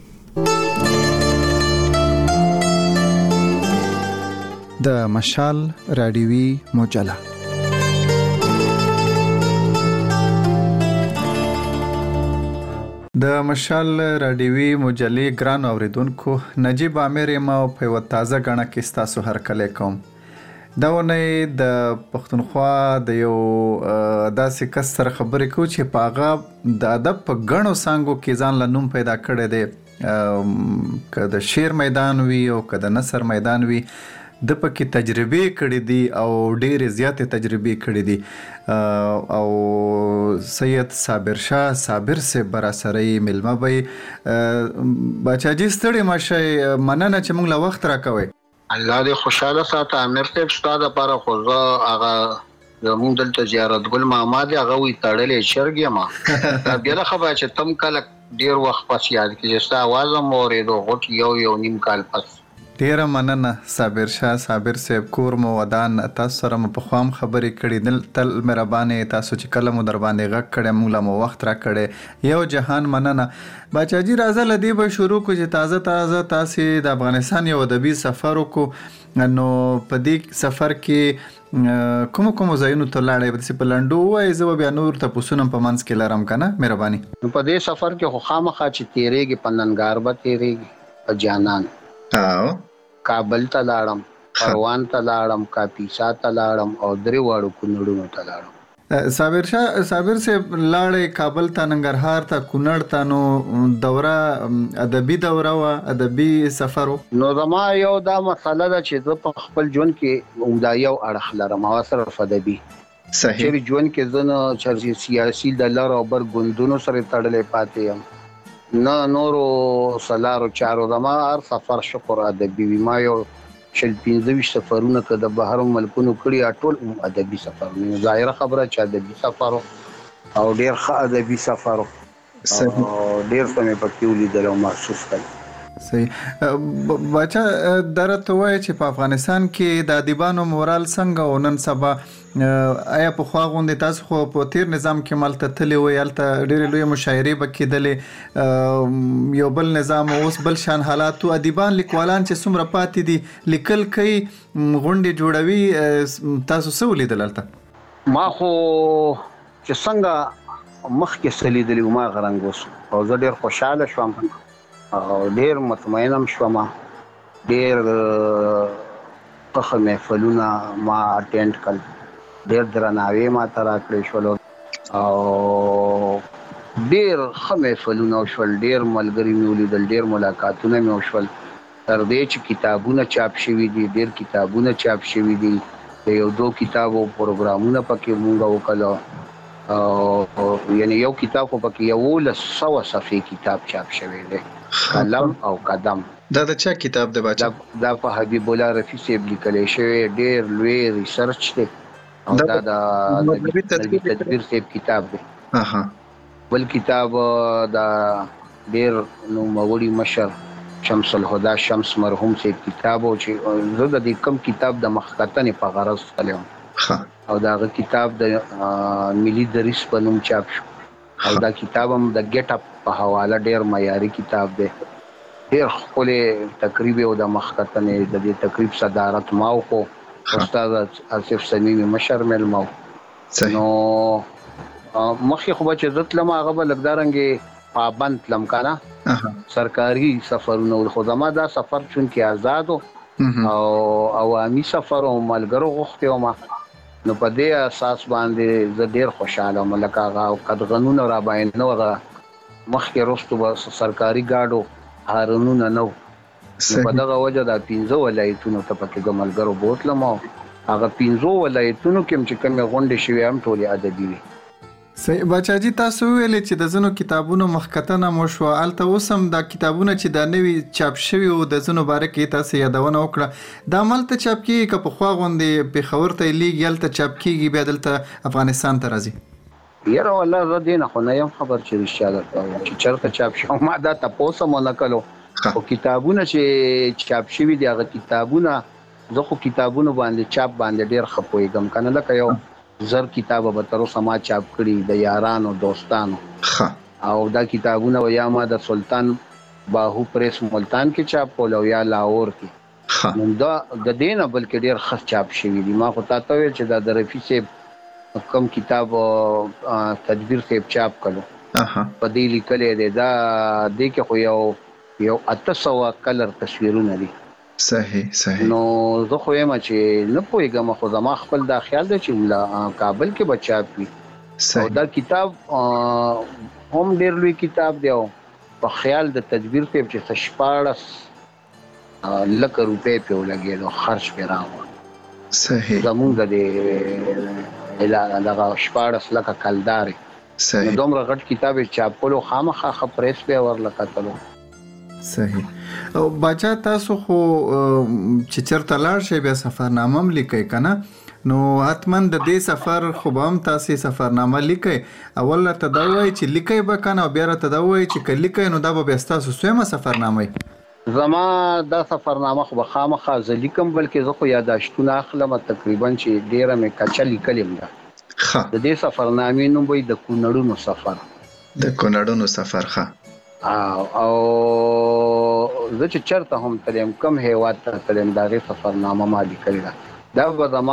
د مشال رادیوي مجله. د مشال رادیوي مجلې ګران اوریدونکو، نجیب عامر ما په یو تازه غاڼه کې تاسو هر کله کوم. دا ونه د پښتونخوا د یو داسې کس سره خبرې کوو چې پاغه د ادب په غنو سانګو کې ځان لنوم پیدا کړی دی. که د شعر میدان وي او که د نثر میدان وي، د پکې تجربه کړې دي او ډېرې زیاتې تجربه کړې دي. او سید صابر شاه صابر سے برا سره ملما بای بچا جی ستړي ماشه مننه چې موږ له وخت راکوي. الله دې خوشاله ساته. امیر صاحب ستاسو لپاره خو زه هغه زموږ دلته زیارت ګل محمد هغه وی تړلې شرګې ما بیا خبره چې تم کله ډیر وخت پس یاد کړي ستا आवाज مو اورېدو غوټ یو یو نیم کال پس. ډیره مننه صابر شاه صابر صاحب. کور مو ودان، تاسو سره مو په خوام خبرې کړې دل تل مهربانه. تاسو چې کله مو در باندې غږ کړې موږ له مو وخت را کړې. یو جهان مننه. بچا جی راځه لدی به شروع کو چې تازه تازه تاسو د افغانستان یو ادبي سفر وکړو. نو په دې سفر کې کوم کوم ځایونو ته لاړې؟ په پلانډو وای زه بیا نور ته پوسونم په منځ کې لرم کنه مهرباني. نو په دې سفر کې خو خامخا چې تیرېږي پننګار به تیرېږي په جانان. او کابل ته لاړم، پروان ته لاړم، کاپیسا ته لاړم او درې واړو کونړونو ته لاړم. صابر شاه صابر سے لاړې کابل ته، ننګرهار ته، کونړ ته. نو دوره ادبي دوره وا ادبي سفر. نو زما یو دا مسله ده چې زه په خپل ژوند کې دا یو اړخ لرم او صرف ادبي. صحیح. چې ژوند کې زه چې سیاسي د لر او بر ګوندونو سره تړلې پاتې یم، نه نورو سلارو چارو. زما هر سفر شکر ادبي وي. ما یو شل پنځه ویشت سفرونه که د بهر ملکونو کړي، ټول ادبي سفرونه. ظاهره خبره چې ادبي سفر او ډېر ښه ادبي سفر او ډېر څه مې پکې ولیدل او محسوس کړل. صحیح. بچا درته وای چې په افغانستان کې د ادیبانو مورال څنګه او نن سبا آیا په خوا غونډه تاسو خو په تیر نظام کې مالته تللی وي، الته ډېرې لوی مشاعرې بکیدلې، یو بل نظام اوس بل شان حالات. ادیبان لیکوالان چې څومره پاتې دي لیکل کوي، غونډې جوړوي، تاسو څه ولیدل الته؟ ما خو چې څنګه مخکې سلیدلی ما غرنګ اوس او زه ډېر خوشحاله شوم او ډېر مطمئنم شوم. ډېر ښه محفلونه ما اټینډ کړل ډېر درناوی ما ته راکړی شول او ډېر ښه محفلونه وشول، ډېر ملګري مې ولیدل، ډېر ملاقاتونه مې وشول، تر دې چې کتابونه چاپ شوي دي، ډېر کتابونه چاپ شوي دي، د یو دو کتابو پروګرامونه پکې مونږ وکړل او یعنی یو کتاب خو پکې یولس سوه صفحې کتاب چاپ شوی دی، قلم او قدم. دا د چا کتاب دی بچا؟ دا په حبیب الله رفیع صاحب لیکلی شوی ډېر لوی ریسرچ دی او دا د نبی تدبیر صاحب کتاب دی. بل کتاب دا ډېر نوموړي مشر شمس الهدى شمس مرحوم صاحب کتاب او چې زه د دې کم کتاب د مخکتنې په غرض تللی وم او دا هغه کتاب د ملي دریس په نوم چاپ شو او دا کتاب هم د ګیټ اپ په حواله ډېر معیاري کتاب دی، ډېر ښکلی تقریب او د مخکتنې د دې تقریب صدارت ما وکړو، استاد آصف صمیمي مشر میلمه و. نو مخکې خو به چې زه تلم هغه به لږ دارنګې پابند تلم که نه سرکاري سفرونه، خو زما دا سفر چونکې آزاد و او عوامي سفر و ملګرو غوښتې وم، نو په دې اساس باندې زه ډېر خوشحاله وم. لکه هغه قدغنونه را باندې نو هغه مخکې وروستو به سرکاري ګاډو هارنونه نه و، نو په دغه وجه دا پنځه ولایتونو ته پکې د ملګرو بوتلم او هغه پنځو ولایتونو کې چې کومې غونډې شوې هم ټولې ادبي وي. صحیح بچاجي، تاسو ویلې چې د ځینو کتابونو مخکتنه مو شوه، هلته اوس هم دا کتابونه چې دا نوي چاپ شوي او د ځینو باره کې تاسو یادونه وکړه، دا هملته چاپ کېږي که پخوا غوندې پېښور ته یې لیږي هلته چاپ کېږي بیا دلته افغانستان ته راځي؟ یاره والله زه دې نه خو نه یم خبر چې رښتیا درته وایم چې چېرته چاپ شوی، ما دا تپوس هم ونه کړو، خو کتابونه چې چاپ شوي دي هغه کتابونه زه خو کتابونو باندې چاپ باندې ډېر ښه پوهېږم که نه، لکه یو زر کتابه به تر اوسه ما چاپ کړي د یارانو دوستانو او دا کتابونه یا ما د سلطان باهو پریس ملتان کې چاپ کول او یا لاهور کې، نو دا د دې نه بلکې ډېر ښه چاپ شوي دي. ما خو تا ته ویل چې دا د رفیع صاحب کوم کتاب تدبیر صاحب چاپ کړو په دې لیکلی دی، دا دې کې خو یو یو اته سوه کلر تصویرونه دي. صحیح صحیح. نو زه خو یم چې نه پوهېږم، خو زما خپل دا خیال دی چې کابل کې به چاپ وي او دا کتاب هم ډېر لوی کتاب دی او په خیال د تدبیر صاحب چې څه شپاړس لکه روپۍ پرې ولګېدو خرچ پرې راغلو. صحیح. زمونږ د دې دغه شپاړس لکه کلدارې، نو دومره غټ کتاب یې چاپ کړو، خامخا ښه پریس پې ورله کتلو. صحیح. او باچا تاسو خو چې چېرته لاړ شئ بیا سفرنامه هم لیکئ که نه، نو حتما د دې سفر خو به هم تاسې سفرنامه لیکئ، اول راته دا ووایئ چې لیکئ به که نه او بیا راته دا ووایئ چې که لیکئ نو دا به بیا ستاسو سویمه سفرنامه وي؟ زما دا سفرنامه خو به خامخا زه لیکم، بلکې زه خو یاداشتونه اخلم تقریبا چې ډېره مې کچه لیکلې ده. د دې سفرنامې نوم به د کونړونو سفر. د کونړونو سفر. ښه. او زه چې چېرته هم تلم کوم هیواد ته تلم د هغې سفرنامه ما لیکلې ده. دا به زما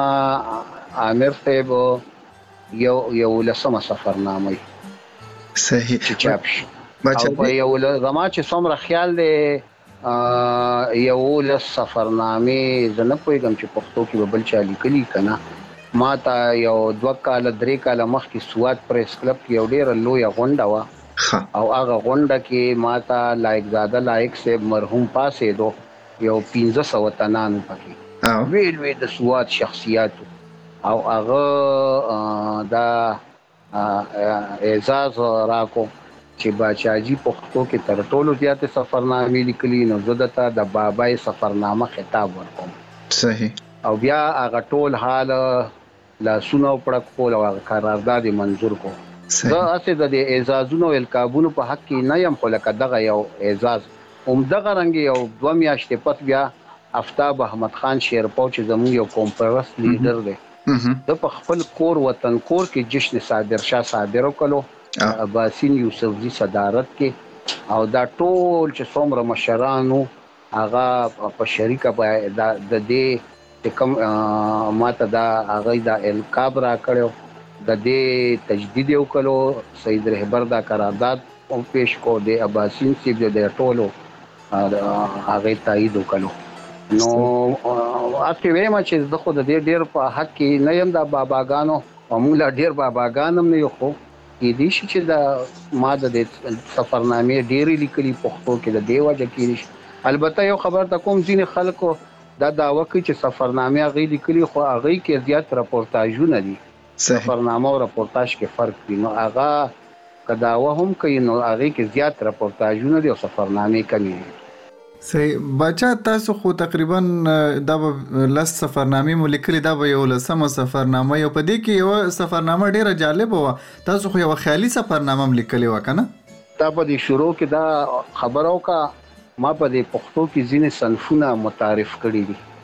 عامر صاحب یو یولسمه سفرنامه وي. صحیح. چې چاپ شي او په زما چې څومره خیال دی یولس سفرنامې زه نه پوهېږم چې پښتو کې به بل چا لیکلي که نه. ما ته یو دوه کاله درې کاله مخکې سوات پریس کلب کې یو ډېره لویه غونډه وه او هغه غونډه کې ما ته لایق زاده لایق صاحب مرحوم پاسېدو، یو پنځه سوه تنانو پکې ویل وی د سوات شخصیاتو او هغه دا اعزاز راکو چې باچاجي پښتو کې تر ټولو زیاتې سفرنامې لیکلي، نو زه درته د بابای سفرنامه خطاب ورکوم. صحیح. او بیا هغه ټول حال لاسونه وپړک کول او هغه قرارداد یې منظور کو. زه هسې د دې اعزازونو او القابونو په حق کې نه یم، خو لکه دغه یو اعزاز همدغه رنګې یو دوه میاشتې پس بیا آفتاب احمد خان شیرپو چې زموږ یو کونفرنس لیډر دی، د په خپل کور وطن کور کې جشن صابر شاه صابر وکړو عباسین یوسفزي صدارت کې، او دا ټول چې څومره مشرانو هغه په شریکه د دې چې کوم ماته دا هغه دا القاب را کړو د دې تجدید یې وکړو، سید رهبر دا قرارداد هم پیش کو، د عباسین صاحب د ټولو هغې تایید وکړو. نو اته وایم چې د خو د دې ډیر په حق کې نه يم د باباګانو او موږ لا ډیر باباګانم نه یو خو کې دي چې د ما د سفرنامې ډېری لیکلي پښتو کې د دیو جکې البته یو خبر ته کوم ځینې خلکو دا داوا کوي چې سفرنامې غي لیکلي خو هغه کې زیات راپورتاژونه دي سفرنامه او راپورتاژ کې فرق دی نو هغه کداوه هم کوي نو هغه کې زیات راپورتاژونه دي او سفرنامې کمی دي صحیح بچا تاسو خو تقریبا دا لس سفرنامې مو لیکلي دا به یو لسمه سفرنامه یو په دې کې یو سفرنامه ډیره جالب و تاسو خو یو خیالي سفرنامه هم لیکلي و کنه دا په دې شروع کې دا خبرو کا ما په دې پښتو کې ځینې صنفونه متعارف کړي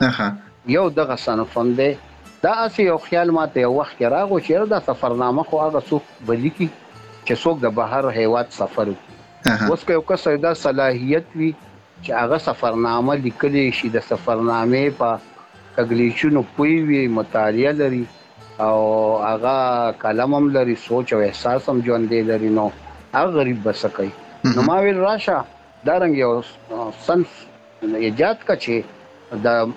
دي یو دغه صنف هم دی دا اسی یو خیال ماته یو وخت کې راغو چې دا سفرنامه خو هغه څوک بلی کی چې څوک د بهر هیواد سفر اوس که یو کس دا صلاحیت وي چې هغه سفرنامه لیکلی شي د سفرنامې په کګلیچونو پوي وي مطالعه لري او هغه کلم هم لري سوچ او احساس هم ژوندې لري نو هغه غریب بس کوي نو ما ویل راشه دا رنګ یو صنف ایجاد کا چې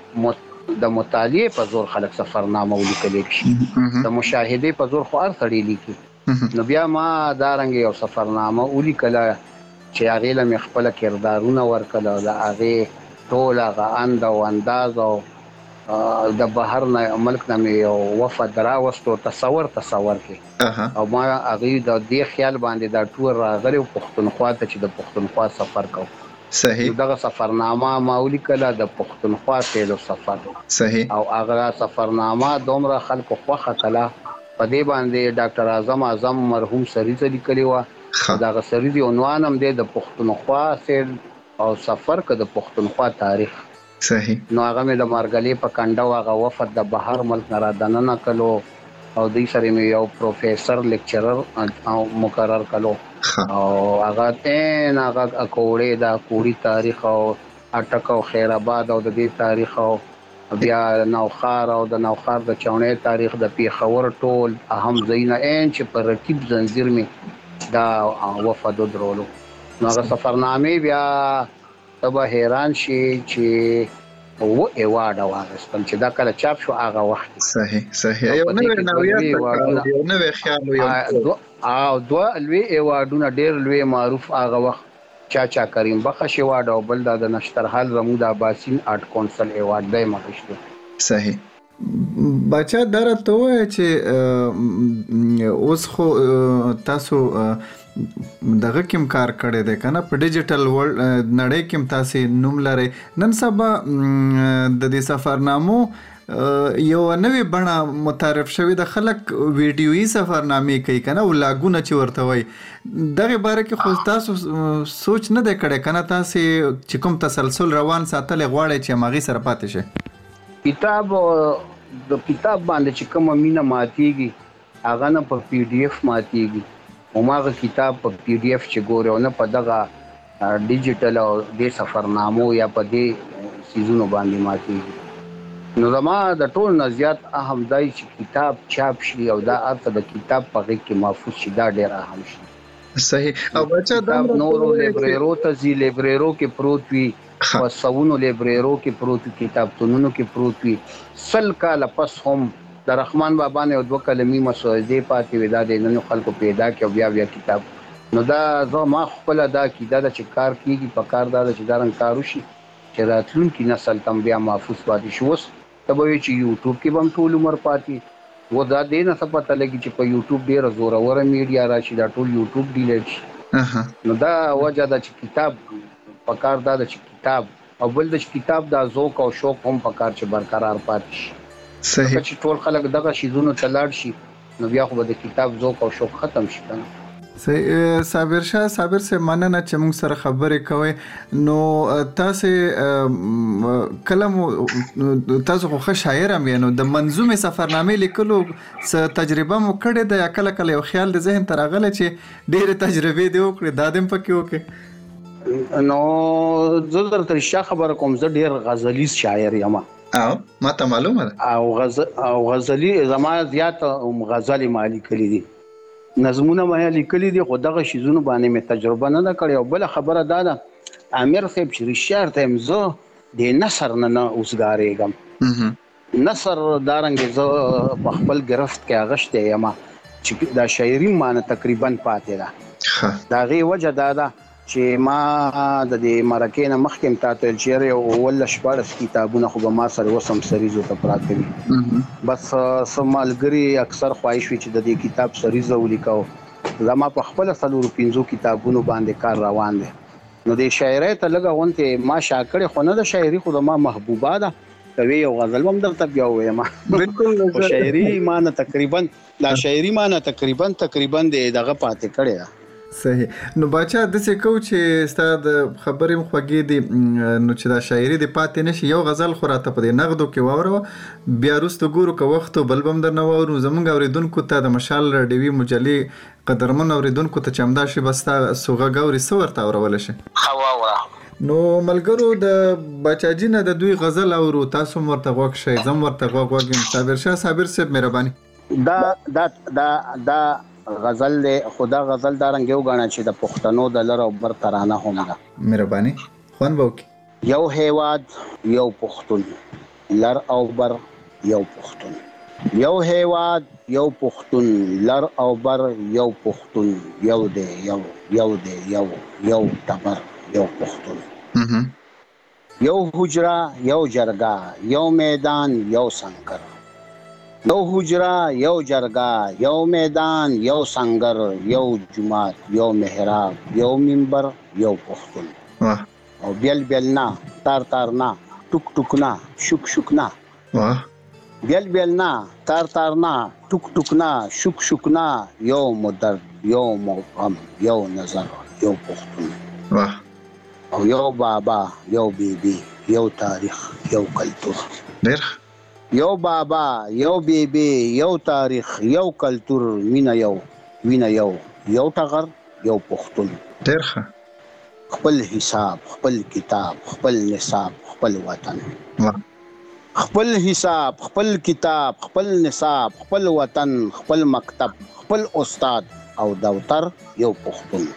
د د مطالعه په زور خلک سفرنامه ولیکل شي د مشاهده په زور خو هر سړی لیکي نو بیا ما دا رنګ یو سفرنامه ولیکل چې هغه له خپل کردارونه ورکړل دا هغه ټول هغه اند او انداز او د بهر نه ملک نه یو وفد راوستو تصور تصور کې او ما هغه د دې خیال باندې دا ټول راغلی پښتونخوا ته چې د پښتونخوا سفر کو صحیح دغه سفرنامه ماولی کله د پښتونخوا ته سفر صحیح او هغه سفرنامه دومره خلکو خوخه کله په دې باندې ډاکټر اعظم اعظم مرحوم سریزه لیکلی و دغه سریزه عنوان هم د پښتونخوا سیل او سفر ک د پښتونخوا تاریخ صحیح نو هغه مې د مارګلې په کنده واغه وفد د بهر ملک نه را دننه کلو او دې سره مې یو پروفیسور لیکچرر او مقرر کلو او هغه ته هغه کوړې دا کوړی تاریخ او اټک او خیر آباد او د دې تاریخ او بیا نوخار او د نوخار د چاونې تاریخ د پیښور ټول اهم ځایونه ان چې په رکیب زنجیر می دا وفد درولو نو هغه سفرنامه بیا تبه حیران شي چې وو ایوارډ واغستم چې دا کله چاپ شو هغه وخت صحیح صحیح یو نوې نوې یو نوې خیال یو او دوه لوی ایوارډونه ډېر لوی معروف هغه وخت چاچا کریم بخش ایوارډ او بل د نشترحال رمود عباسین آرټ کونسل ایوارډ دی مخشته صحیح بچا درته وای چې اوس خو تاسو دغه کوم کار کړی دی کنه په ډیجیټل ورلد نړۍ کې تاسو نوم لري نن سبا د دې سفرنامو یو نوې بڼه متعارف شوی د خلک ویډیويي سفرنامې کوي کنه ولاګونه چې ورته وای دغه باره کې خو تاسو سوچ نه دی کړی کنه تاسو چې کوم تسلسل روان ساتل غواړي چې ماغي سره پاتې شي کتاب د کتاب باندې چې کوم مینه ماتيږي هغه نه په پی ډی اف ماتيږي او ماغه کتاب په پی ډی اف چې ګوره نه په دغه ډیجیټل او د سفرنامو یا په دې سیزونو باندې ماتيږي نو زما د ټول نه زیات اهم دی چې کتاب چاپ شي او دا ارته د کتاب په غږ کې محفوظ شي دا ډیر اهم شي صحیح او بچا دا نورو لیبريرو ته زی لیبريرو کې پروت وي او سونو لیبريرو کې پروت کتابتونونو کې پروت وي سل کال پس هم د رحمان بابا نه دوه کلمې مسوده پاتې ودا د نن خلکو پیدا کې بیا بیا کتاب نو دا زه ما خپل دا کیدا د چکار کیږي په کار دا چې دارن کارو شي چې راتلونکي نسل تم بیا محفوظ پاتې شي وس تبوي چې یوټیوب کې هم ټول عمر پاتې و دا دې نه څه پته لګي چې په یوټیوب ډیر زوره وره میډیا راشي دا ټول یوټیوب ډیلیټ شي نو دا وجه دا چې کتاب په کار دا چې کتاب او بل د کتاب دا ذوق او شوق هم په کار چې برقرار پاتې شي صحیح چې ټول خلک دغه شیزونو تلاړ شي نو بیا خو د کتاب ذوق او شوق ختم شي کنه صحیح صابر شاه صابر سے مننه چې موږ سره خبرې کوي نو تاسو کلم تاسو خو شاعر هم نو د منظومه سفرنامې لیکلو څه تجربه مو کړې ده یا کله کله یو خیال د ذهن ترغله چې ډېر تجربه دی وکړه دا دم پکې وکړه نو زه درته رښتیا خبره کوم زه ډېر غزلی شاعر یم او ما ته معلومه ده او غزل او غزلی زما زیات غزل مالی کړی دي نظمونه مې لیکلي دي خو دغه شیزونه باندې مې تجربه نه کړې او بل خبره دا ده امیر صاحب چې رښتیا ته زه د نثر نه اوسګارېږم نثر دارنګ زه په خپل گرفت کې اغشته یم چې دا شاعري معنی تقریبا پاتې ده دا غي وجه دا ده چې ما د دې مرکې نه مخکې تاسو چیرې او ول شپږ کتابونه خو به ما سره وسم سریزو ته پراته وي بس سمالګری اکثر خواهش وي چې د دې کتاب سریزو ولیکو زما په خپل څلور پنځو کتابونو باندې کار روان دي نو د شاعرۍ ته لګه وونته ما شاکړې خو نه د شاعري خو د ما محبوبه ده کوي یو غزل هم درته بیا وایم بالکل شاعري معنی تقریبا لا شاعري معنی تقریبا تقریبا دغه پاتې کړي صحیح نو بچا د څه کو چې ستاد خبرې مخوږی دي نو چې دا شاعري د پاتې نشي یو غزل خو راته په دې نغدو کې واورو بیا وروسته ګورو که وخت بلبم در نه واورو زمونږ اوریدونکو ته د مشال ډیوی مجلې قدرمن اوریدونکو ته چمدا شي بستا سوغه غوري سورته اورول شي خواوره نو ملګرو د بچاجي نه د دوی غزل اورو تاسو مرته غوښ شي زم ورته غوښ وګم صابر شاه صابر صاحب مهرباني دا دا دا دا غزل له خدا غزل دارنګ یو غاڼه چې د پښتنو د لر او بر ترانه هم ده مهرباني خوان وکي یو هیواد یو پښتون لر او بر یو پښتون یو هیواد یو پښتون لر او بر یو پښتون یو دی یو یو دی یو یو تبر یو پښتون یو حجره یو جرګه یو میدان یو سنگر یو حجره یو جرګه یو میدان یو سنگر یو جماعت یو محراب یو منبر یو پښتون او بیل بیل نا تار تار نا ټوک ټوک نا شوک شوک نا بیل بیل نا تار تار نا ټوک ټوک نا شوک شوک نا یو مدرد یو مفهم یو نظر یو پښتون او یو بابا یو بیبي یو تاریخ یو کلتور ډېر یو بابا یو بیبي یو تاریخ یو کلتور وینا یو وینا یو یو ټغر یو پښتون ډېر ښه خپل حساب خپل کتاب خپل نصاب خپل وطن خپل حساب خپل کتاب خپل نصاب خپل وطن خپل مکتب خپل استاد او دفتر یو پښتون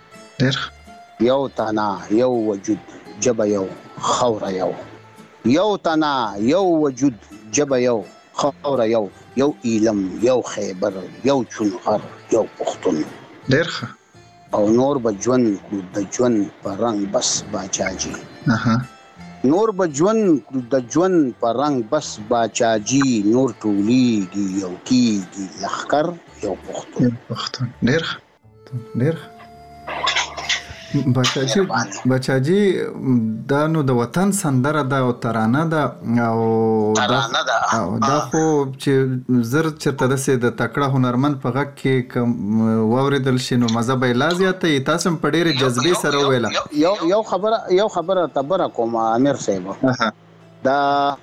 ډېر یو تنا یو وجود جبه یو خوره یو یو تنا یو وجود جبه یو خوره یو یو ایلم یو خیبر یو چونغر یو پښتون ډېر ښه او نور بجون د ژوند په رنگ بس باچاجي اها نور بجون د ژوند په رنگ بس باچاجي نور ټوليږي یو کیږي لخر یو پښتون پښتون ډېر ډېر بچاجي بچاجي دا نو د وطن سندره ده او ترانه ده او ترانه ده او دا خو چې زر چرته د د تکړه هنرمند په غږ کې واوریدل شي نو مزه به لا زیاته تاسو په ډېر جذبې سره ویل یو یو خبره یو خبره تبره کوم امیر صاحب دا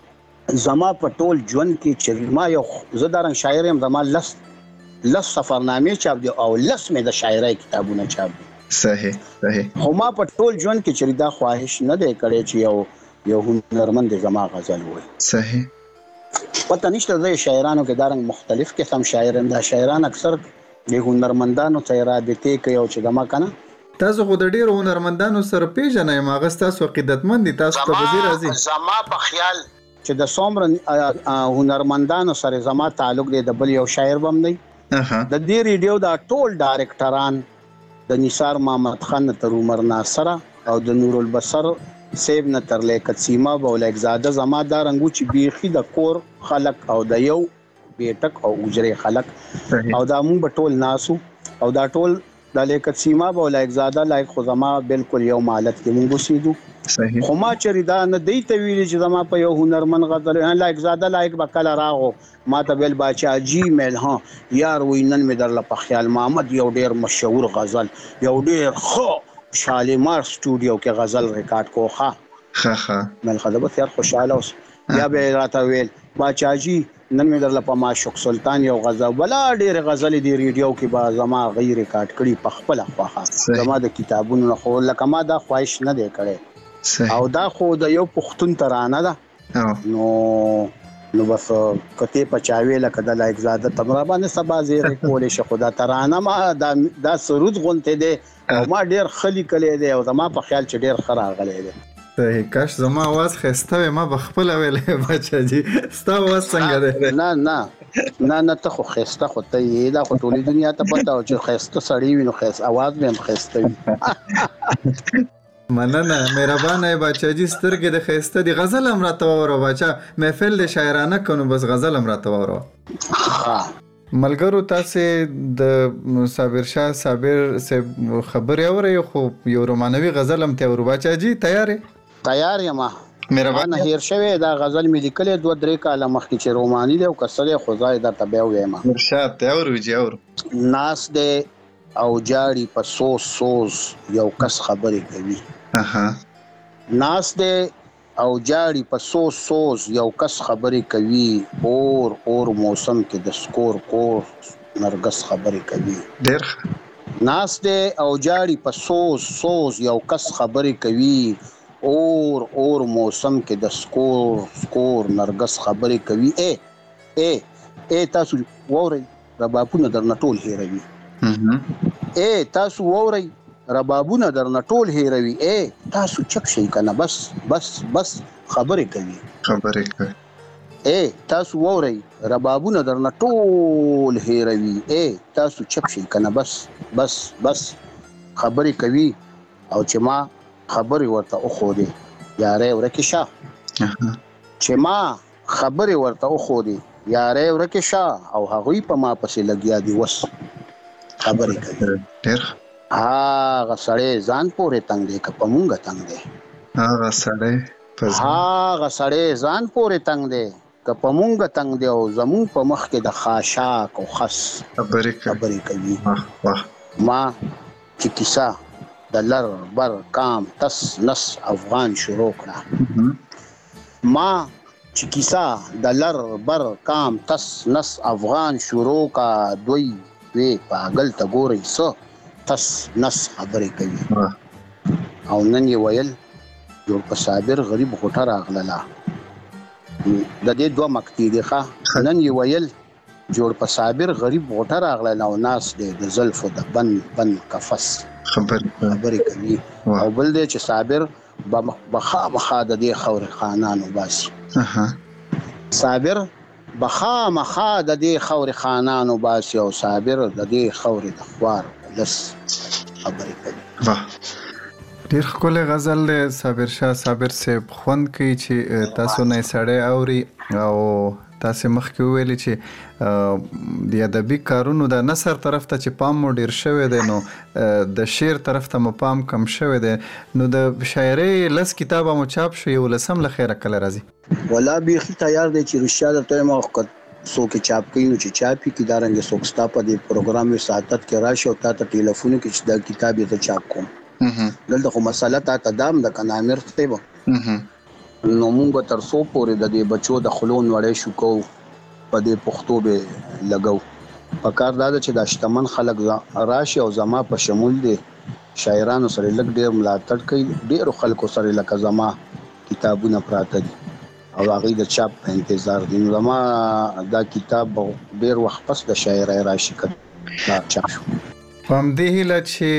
زما په ټول ژوند کې چې ما یو زدارن شاعر يم زما لس لس سفرنامې چاپ دي او لس مې د شاعرۍ کتابونه چاپ دي صحیح صحیح خو ما په ټول ژوند کې چې دا خواهش نه دی کړی چې یو یو هنرمند زما غزل وایي صحیح پته نشته د شاعرانو کې دارنګ مختلف قسم شاعر هم دا شاعران اکثر د هنرمندانو سره رابطه کوي او چې دما کنه تاسو خو د ډیرو هنرمندانو سره پیژنئ ما غس تاسو عقیدتمند دي تاسو ته وزیر راځي زما په خیال چې د څومره هنرمندانو سره زما تعلق دی د بل یو شاعر بم دی د دې ریډیو دا ټول ډایرکټران د نثار محمد خان تر عمر ناصر او د نور البصر سیب نه تر لیکت سیما بولیک زاده زما دا رنگو چې بیخي د کور خلق او د یو بیٹک او اجره خلق او دا مون بټول ناسو او دا ټول د لیکت سیما بولیک زاده لایک خو زما بالکل یو مالت کې مونږ وسیدو صحیح خو ما چې دا نه دی ته ویل چې زما په یو هنرمن غزل لایک زاده لایک بکله راغو ما ته بل باچا جی مل ها یار وینن می در په خیال محمد یو ډیر مشهور غزل یو ډیر خو شالیمار سټوډیو کې غزل ریکارډ کوخه ها ها مل خدای به خیر خوشاله اوس یا به راته ویل باچا جی نن می در په معشوق سلطان یو غزل بلا ډیر غزل دی ریډیو کې با زما غیر ریکارډ کړي په خپل خواخه زما د کتابونو خو لکه ما دا خواهش نه دی کړی او دا خو د یو پښتون ترانه ده نو نو بس کته پچاوي لکه د لایک زاده تمرا باندې سبا زیر کولې شو خدا ترانه ما دا د سرود غونته دي او ما ډیر خلی کړي دي او زما په خیال چې ډیر خراغلې دي ته کاش زما आवाज خسته ما بخپل ویلې بچا جی ستا आवाज څنګه ده؟ نه نه نه نه ته خو خسته خو ته یې دا خو ټولې دنیا ته پته او چې خسته سړی وي نو خسته आवाज به هم خسته وي. مننه مهربانه بچا جی سترګې د خسته دی غزل هم راته وره بچا محفل د شاعرانه کنو بس غزل هم راته وره. ملګرو تاسو د صابر شاه صابر سے خبرې اورئ خو یو رومانوي غزل هم ته ور بچا جی تیار تیار یم مهربانه هیر شوی دا غزل مې لیکلې دوه درې کاله مخکې چې روماني دی او کسلې خدای دا تبه ویم مرشد تیار وجه اور ناس دې او جاړي په سوز سوز یو کس خبرې کوي. اها ناس دې او جاړي په سوز سوز یو کس خبرې کوي. اور اور موسم کې د سکور کور نرګس خبرې کوي. ډېر ناس دې او جاړي په سوز سوز یو کس خبرې کوي. اور اور موسم کې د سکور سکور نرګس خبرې کوي. اے اے اے تاسو ووري ربابونه درنه ټول هېروي. اے تاسو ووري ربابونه درنه ټول هېروي. اے تاسو چپ شئ کنه بس بس بس خبرې کوي خبرې کوي. اے تاسو ووري ربابونه درنه ټول هېروي. اے تاسو چپ شئ کنه بس بس بس خبرې کوي. او چې ما خبرې ورته وخودې یارې ورکه شه چې ما خبرې ورته وخودې یارې ورکه شه او هغوی په ما پسې لګیا دي وس خبرې کوي. ډېر هغه سړی ځان پورې تنګ دی که په مونږه تنګ دی. هغه سړی هغه سړی ځان پورې تنګ دی که په مونږه تنګ دی او زمونږ په مخ کې د خاشاک او خس خبرې کوي. ما چې کیسه د لر بر کام تس نس افغان شروع کړه. ما چې کیسه د لر بر کام تس نس افغان شروع کا دوی وی پاگل ته ګوري سو تس نس خبرې کوي. او نن یې ویل جوړ په صابر غریب غټه راغله د دې دوه مکتی دی ښه. نن یې ویل جوړ په صابر غریب غټه راغله او ناس دې د زلفو د بن بن کفس خبرې کوي. او بل دی چې صابر بخا مخا د دې خور خانانو باسي. صابر بخا مخا د دې خور خانانو باسي او صابر د دې خور د خوار لس خبرې کوي. واه ډېر ښکلی غزل دی صابر شاه صابر صاحب خوند کوي چې تاسو نه سړی اوري او تاسو مخکې ویلي چې د ادبي کارونو د نثر طرف ته چې پام مو ډیر شوی دی نو د شعر طرف ته مو پام کم شوی دی نو د شاعرۍ لس کتابه مو چاپ شو یو لسم له خیره کله راځي؟ ولا بیخي تیار دی چې رښتیا درته ما څوک چاپ کوي نو چې چاپي کې دارنګ څوک ستا په دې پروګرام یې ساتت کې راشي او تا ته ټلیفون کې چې دا کتاب یې ته چاپ کوم دلته خو مسله تا ته دام د کنامر ته به نو مونږ تر څو پورې د دې بچو د خلون وړې شو کو په دې پښتو به لګاو. په کار دا چې د شتمن خلک راشي او زما په شمول دي شاعرانو سره لګ ډېر ملاتړ کوي. ډېر خلکو سره لکه زما کتابونه پراته دي او هغه د چاپ په انتظار دي. زما دا کتاب ډېر وخت پس د شاعرۍ راشي کړه چاپ شو. په همدې هیله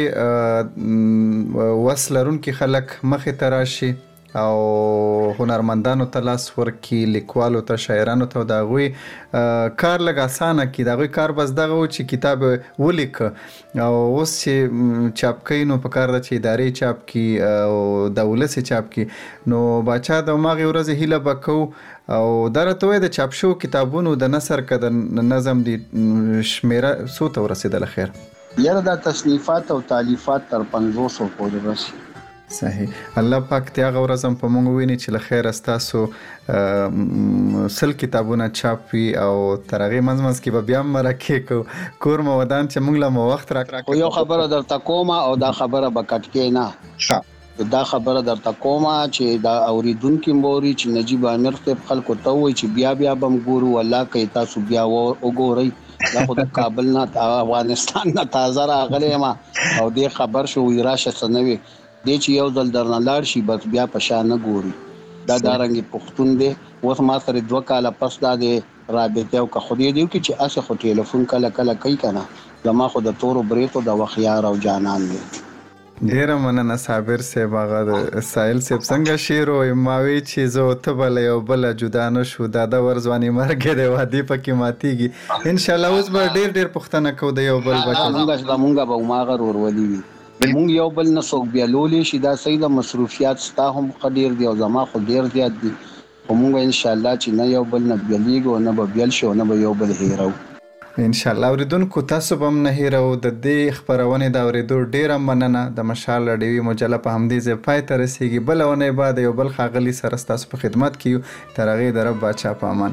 چې وسلرونکي خلک مخې ته راشي او هنرمندانو ته لاس ورکړي لیکوالو ته شاعرانو ته د هغوی کار لږ اسانه کړي. د هغوی کار بس دغه و چې کتاب ولیکه او اوس چې چاپ کوي نو په کار ده چې ادارې چاپ کړي او د ولس چاپ کړي. نو باچا د هماغې ورځې هیله به کوو او دا راته وایي د چاپ شوو کتابونو د نثر که د نظم دي شمېره څو ته ورسېدله خیر؟ یاره دا تصنیفات او تالیفات تر پنځوسو پورې رسي. صحیح. الله پاک ته هغه ورځ هم په موږ ویني چې له خیره ستاسو سل کتابونه چاپ وي او تر هغې منځ منځ کې به بیا هم مرکې کوو کور مو ودان چې موږ له مو وخت راکړه. خو یو خبره درته کومه او دا خبره به کټ کې نه دا خبره درته کومه چې دا اورېدونکي موري چې نجیب امیر صاحب خلکو ته وایي چې بیا بیا به م ګورو والله کوي تاسو بیا وګورئ دا خو د کابل نه افغانستان نه تازه راغلی یم او دې خبر شو وایي راشه څه نه وي دی چې یو ځل درنه لاړ شي بس بیا په شا نه ګوري. دا دارنګې پښتون دی اوس ما سره دوه کاله پس دا د رابطې او که خدای دې وکړي چې هسې خو ټلیفون کله کله کوي که نه زما خو د تورو بریتو د وخیار او جانان دی. ډیره مننه صابر صاحب. هغه سایل صاحب څنګه شعر او ماوي چې زه ته بل یو بل جدا نه شو دا د ورځواني مرګ دی وادي پکې ماتيږي. ان شاء الله اوس به ډیر ډیر پښتنه کو د یو بل بچو موږ د موږ به ماغه ورولي وي موږ یو بل نه څوک بیا لولې شي دا صحیح د مصروفیات ستا هم قدیر دی او زما خو ډیر زیات دي موږ ان شاء الله چې نه یو بل نه بیلیږو نه به بیل شو نه به یو بل هیرو ان شاء الله. اوریدونکو تاسو به هم نه هیرو د دې خبرونه دا اوریدو ډیره مننه. د مشال رادیوي مجله په همدې ځای پای ته رسیږي. بل ونه بعد یو بل خاغلی سره تاسو په خدمت کیو. تر هغه د رب بچا په امان.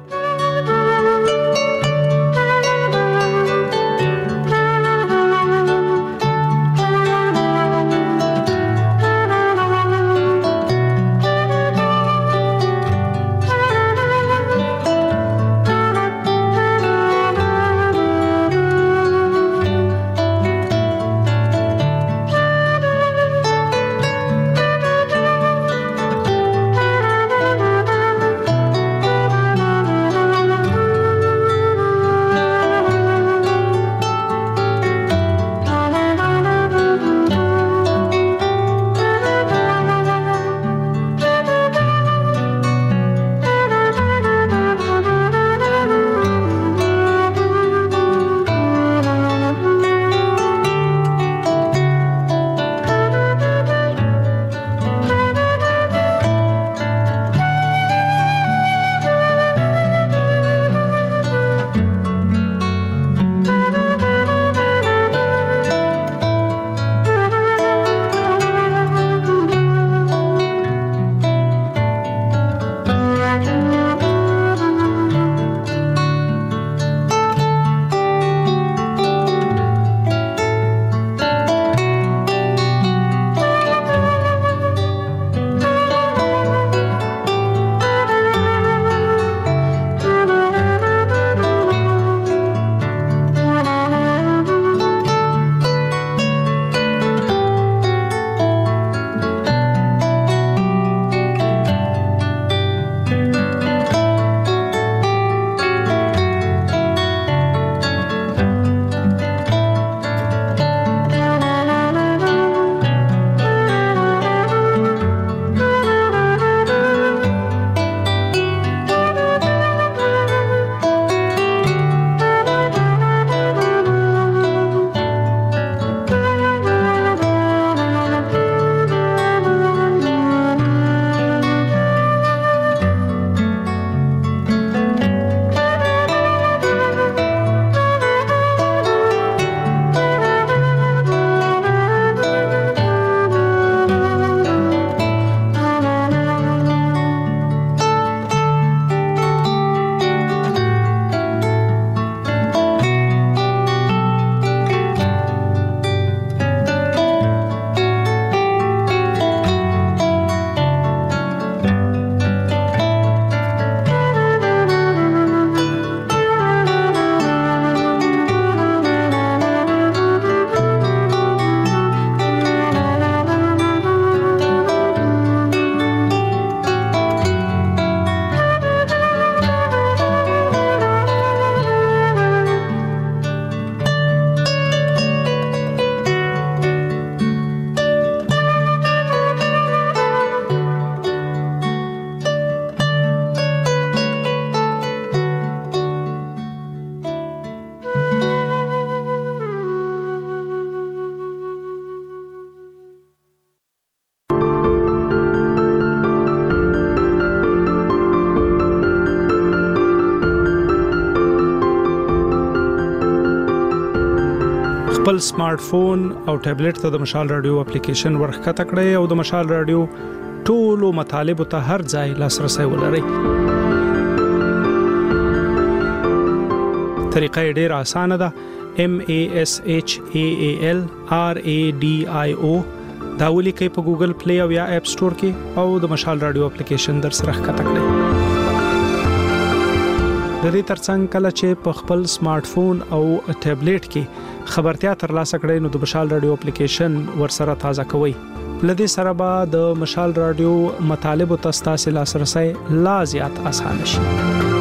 خپل سمارټ فون او ټابلیټ ته د مشال رادیو اپلیکیشن ورخکته کړئ او د مشال رادیو ټولو مطالب ته هر ځای لاسرسي ولرئ. طریقه ډیره اسانه ده. M A S H A A L R A D I O دا ولیکئ په ګوګل پلی او یا اپ سٹور کې او د مشال رادیو اپلیکیشن در سره ښکته کړئ. د دې ترڅنګ کله چې په خپل سمارټ فون او ټابلیټ کې خبرتیا ترلاسه کړئ نو د مشال رادیو اپلیکیشن ورسره تازه کوئ. لدې سره به د مشال رادیو مطالب او تاسو لاسرسي لا زیات اسانه شي.